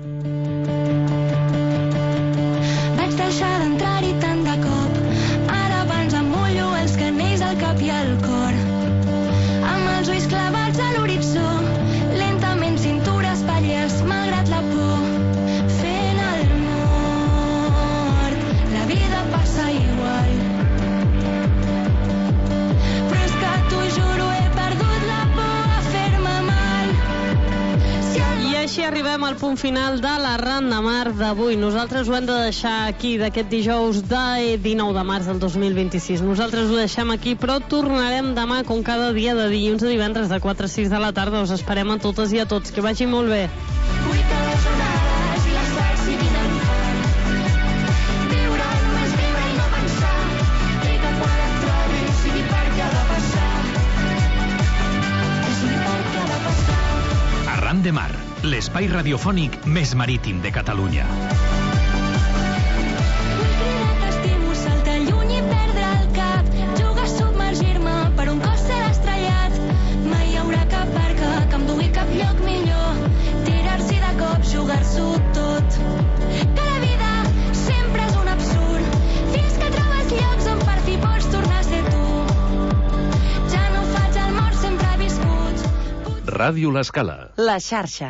Vaig deixar d'entrar-hi tant de cop. Ara abans em mullo els canells al cap i al cor. Amb els ulls clavats a l'horitzó, lentament cintura espatlles, malgrat la por. Fent el mort, la vida passa igual. I així arribem al punt final de la Ran de Mar d'avui. Nosaltres ho hem de deixar aquí, d'aquest dijous de dinou de març del dos mil vint-i-sis. Nosaltres ho deixem aquí, però tornarem demà, com cada dia, de dilluns a divendres, de quatre a sis de la tarda. Us esperem a totes i a tots. Que vagi molt bé. Vull que les onades i les valls siguin en fort. Viure només viure i no pensar. I que quan et trobi sigui perquè ha de passar. Que sigui perquè ha de passar. Arran de Mar, l'espai radiofònic més marítim de Catalunya. Vull cridar que estimo, saltar lluny i perdre el cap. Jugar a submergir-me per un cos ser estrellat. Mai hi haurà cap barca que em dugui cap lloc millor. Tirar-s'hi de cop, jugar-s'ho tot. Que la vida sempre és un absurd. Fins que trobes llocs on per fi pots tornar a ser tu. Ja no faig el mort, sempre he viscut. Ràdio L'Escala. La xarxa.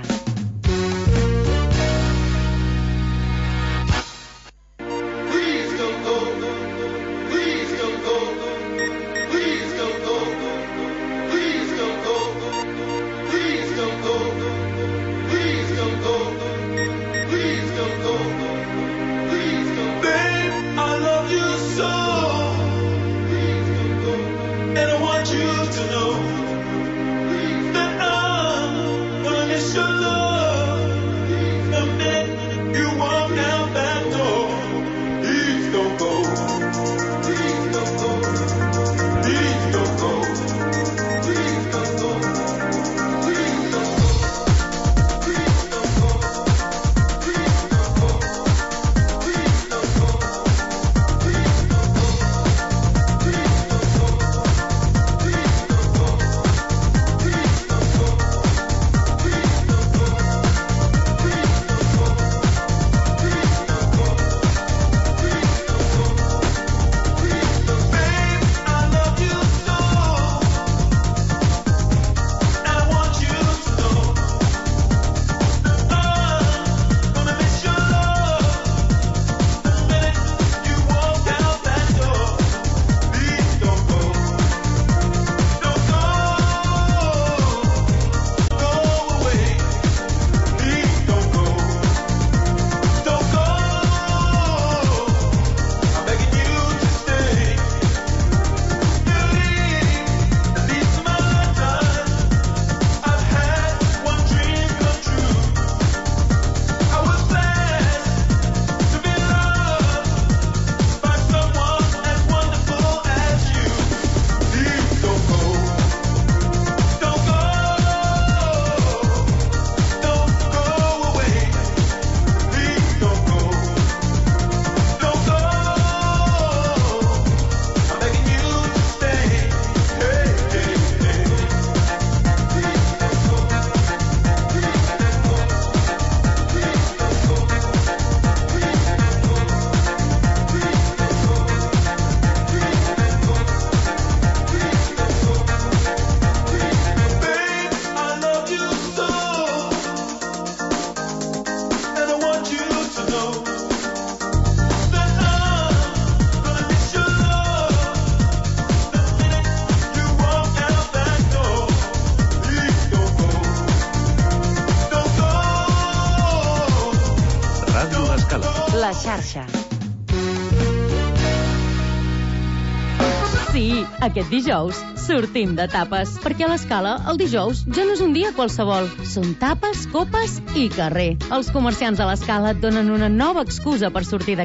Ràdio L'Escala. La xarxa. Sí, aquest dijous sortim de tapes, perquè a l'Escala el dijous ja no és un dia qualsevol. Són tapes, copes i carrer. Els comerciants de l'Escala et donen una nova excusa per sortir de